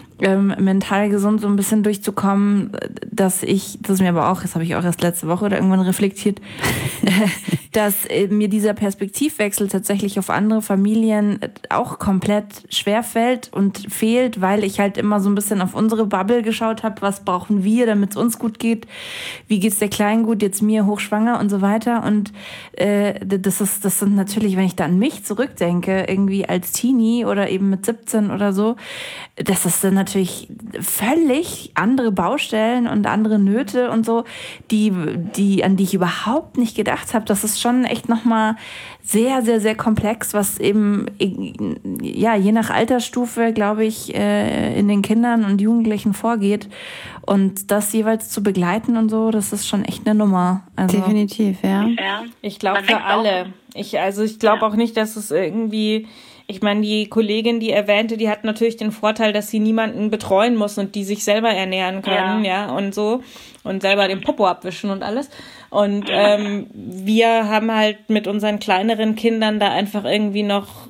mental gesund so ein bisschen durchzukommen, das mir aber auch, das habe ich auch erst letzte Woche oder irgendwann reflektiert, dass mir dieser Perspektivwechsel tatsächlich auf andere Familien auch komplett schwerfällt und fehlt, weil ich halt immer so ein bisschen auf unsere Bubble geschaut habe, was brauchen wir, damit es uns gut geht, wie geht's der Kleinen gut, jetzt mir hochschwanger und so weiter und das sind natürlich, wenn ich da an mich zurückdenke, irgendwie als Teenie oder eben mit 17 oder so, das ist dann natürlich völlig andere Baustellen und andere Nöte und so, an die ich überhaupt nicht gedacht habe. Das ist schon echt nochmal sehr, sehr, sehr komplex, was eben, ja, je nach Altersstufe, glaube ich, in den Kindern und Jugendlichen vorgeht. Und das jeweils zu begleiten und so, das ist schon echt eine Nummer. Also, definitiv, ja. Ich glaube für alle. Ich glaube auch nicht, dass es irgendwie... Ich meine, die Kollegin, die erwähnte, die hat natürlich den Vorteil, dass sie niemanden betreuen muss und die sich selber ernähren können, ja und so und selber den Popo abwischen und alles. Und wir haben halt mit unseren kleineren Kindern da einfach irgendwie noch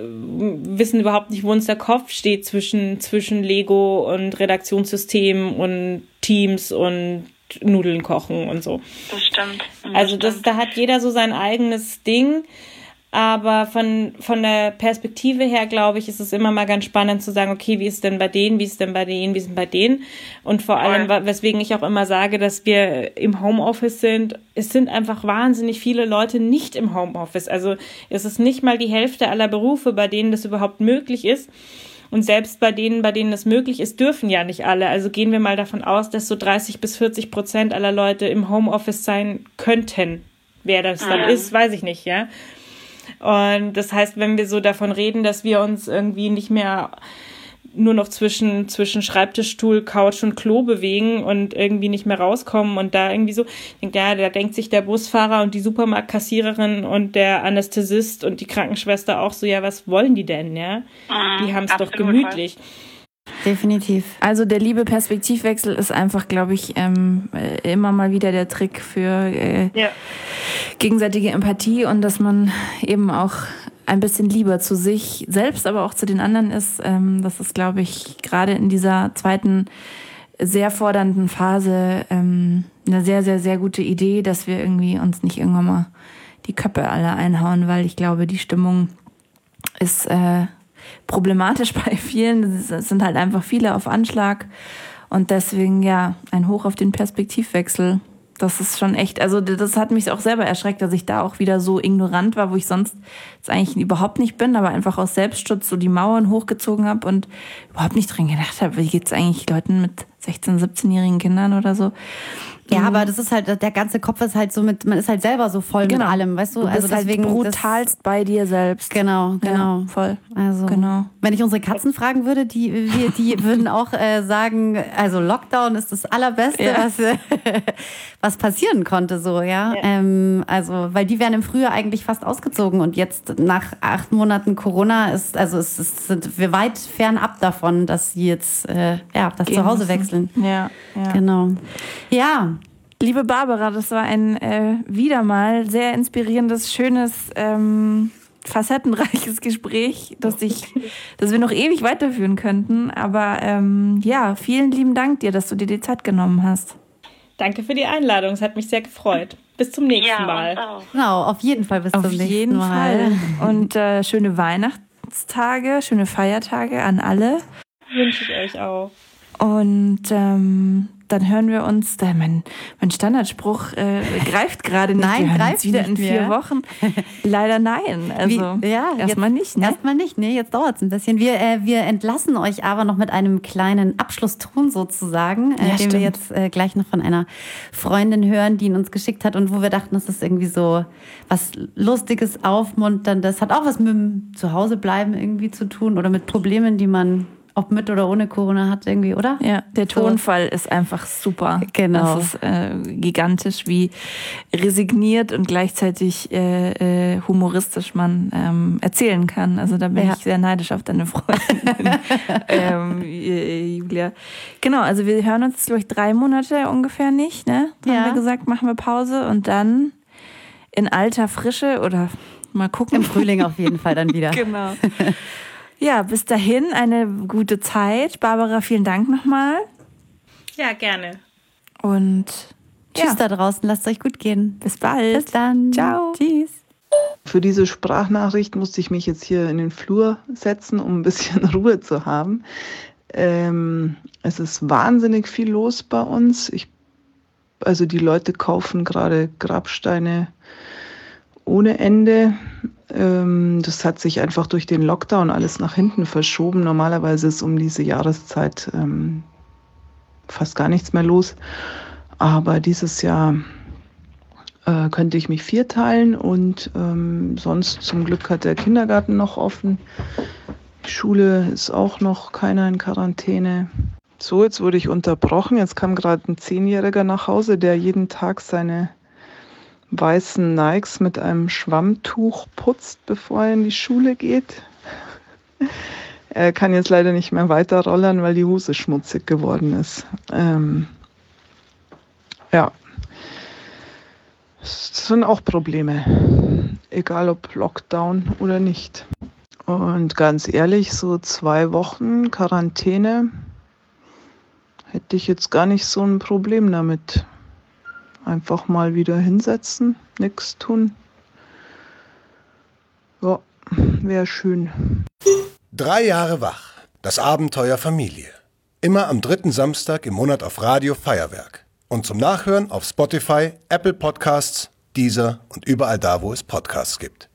wissen überhaupt nicht, wo uns der Kopf steht zwischen Lego und Redaktionssystem und Teams und Nudeln kochen und so. Das stimmt. Also da hat jeder so sein eigenes Ding. Aber von der Perspektive her, glaube ich, ist es immer mal ganz spannend zu sagen, okay, wie ist denn bei denen, wie ist denn bei denen, wie ist denn bei denen? Und vor allem, weswegen ich auch immer sage, dass wir im Homeoffice sind, es sind einfach wahnsinnig viele Leute nicht im Homeoffice. Also es ist nicht mal die Hälfte aller Berufe, bei denen das überhaupt möglich ist. Und selbst bei denen das möglich ist, dürfen ja nicht alle. Also gehen wir mal davon aus, dass so 30-40% aller Leute im Homeoffice sein könnten. Wer das dann ist, weiß ich nicht, ja. Und das heißt, wenn wir so davon reden, dass wir uns irgendwie nicht mehr nur noch zwischen Schreibtischstuhl, Couch und Klo bewegen und irgendwie nicht mehr rauskommen und da irgendwie so, da denkt sich der Busfahrer und die Supermarktkassiererin und der Anästhesist und die Krankenschwester auch so, ja, was wollen die denn, ja? Die haben es doch gemütlich. Definitiv. Also der liebe Perspektivwechsel ist einfach, glaube ich, immer mal wieder der Trick für gegenseitige Empathie und dass man eben auch ein bisschen lieber zu sich selbst, aber auch zu den anderen ist. Das ist, glaube ich, gerade in dieser zweiten sehr fordernden Phase eine sehr, sehr, sehr gute Idee, dass wir irgendwie uns nicht irgendwann mal die Köpfe alle einhauen, weil ich glaube, die Stimmung ist problematisch bei vielen. Es sind halt einfach viele auf Anschlag und deswegen ja ein Hoch auf den Perspektivwechsel. Das ist schon echt, also das hat mich auch selber erschreckt, dass ich da auch wieder so ignorant war, wo ich sonst jetzt eigentlich überhaupt nicht bin, aber einfach aus Selbstschutz so die Mauern hochgezogen habe und überhaupt nicht dran gedacht habe, wie geht's eigentlich Leuten mit 16-, 17-jährigen Kindern oder so. Ja, aber das ist halt, der ganze Kopf ist halt so man ist halt selber so voll mit allem, weißt du? Du bist also deswegen halt brutalst bei dir selbst. Genau. Ja, voll. Also, wenn ich unsere Katzen fragen würde, die würden auch sagen, also Lockdown ist das Allerbeste, was passieren konnte, so, ja. Also, weil die wären im Frühjahr eigentlich fast ausgezogen und jetzt nach 8 Monaten Corona sind wir weit fernab davon, dass sie jetzt, das Zuhause wechseln. Ja. Genau. Ja. Liebe Barbara, das war ein wieder mal sehr inspirierendes, schönes, facettenreiches Gespräch, das wir noch ewig weiterführen könnten. Aber vielen lieben Dank dir, dass du dir die Zeit genommen hast. Danke für die Einladung, es hat mich sehr gefreut. Bis zum nächsten Mal. Genau, auf jeden Fall bis zum nächsten Mal. Und schöne Weihnachtstage, schöne Feiertage an alle. Wünsche ich euch auch. Und dann hören wir uns, mein Standardspruch greift gerade nicht. Nein, wir hören greift uns wieder nicht in 4 Wochen. Leider nein. Also erstmal nicht. Ne? Erstmal nicht, nee, jetzt dauert es ein bisschen. Wir entlassen euch aber noch mit einem kleinen Abschlusston sozusagen, den wir jetzt gleich noch von einer Freundin hören, die ihn uns geschickt hat und wo wir dachten, das ist irgendwie so was Lustiges, Aufmunterndes. Hat auch was mit dem Zuhausebleiben irgendwie zu tun oder mit Problemen, die man ob mit oder ohne Corona hat irgendwie, oder? Ja, der Tonfall ist einfach super. Genau. Das ist gigantisch, wie resigniert und gleichzeitig humoristisch man erzählen kann. Also da bin ich sehr neidisch auf deine Freundin, Julia. Genau, also wir hören uns durch 3 Monate ungefähr nicht, ne? Haben wir gesagt, machen wir Pause und dann in alter Frische oder mal gucken. Im Frühling auf jeden Fall dann wieder. Genau. Ja, bis dahin eine gute Zeit. Barbara, vielen Dank nochmal. Ja, gerne. Und tschüss da draußen, lasst es euch gut gehen. Bis bald. Bis dann. Ciao. Tschüss. Für diese Sprachnachricht musste ich mich jetzt hier in den Flur setzen, um ein bisschen Ruhe zu haben. Es ist wahnsinnig viel los bei uns. Also die Leute kaufen gerade Grabsteine ohne Ende. Das hat sich einfach durch den Lockdown alles nach hinten verschoben. Normalerweise ist um diese Jahreszeit fast gar nichts mehr los. Aber dieses Jahr könnte ich mich 4 teilen und sonst zum Glück hat der Kindergarten noch offen. Die Schule ist auch noch keiner in Quarantäne. So, jetzt wurde ich unterbrochen. Jetzt kam gerade ein 10-Jähriger nach Hause, der jeden Tag seine weißen Nikes mit einem Schwammtuch putzt, bevor er in die Schule geht. Er kann jetzt leider nicht mehr weiterrollern, weil die Hose schmutzig geworden ist. Das sind auch Probleme, egal ob Lockdown oder nicht. Und ganz ehrlich, so 2 Wochen Quarantäne hätte ich jetzt gar nicht so ein Problem damit. Einfach mal wieder hinsetzen, nichts tun. Ja, wäre schön. 3 Jahre wach. Das Abenteuer Familie. Immer am 3. Samstag im Monat auf Radio Feuerwerk. Und zum Nachhören auf Spotify, Apple Podcasts, Deezer und überall da, wo es Podcasts gibt.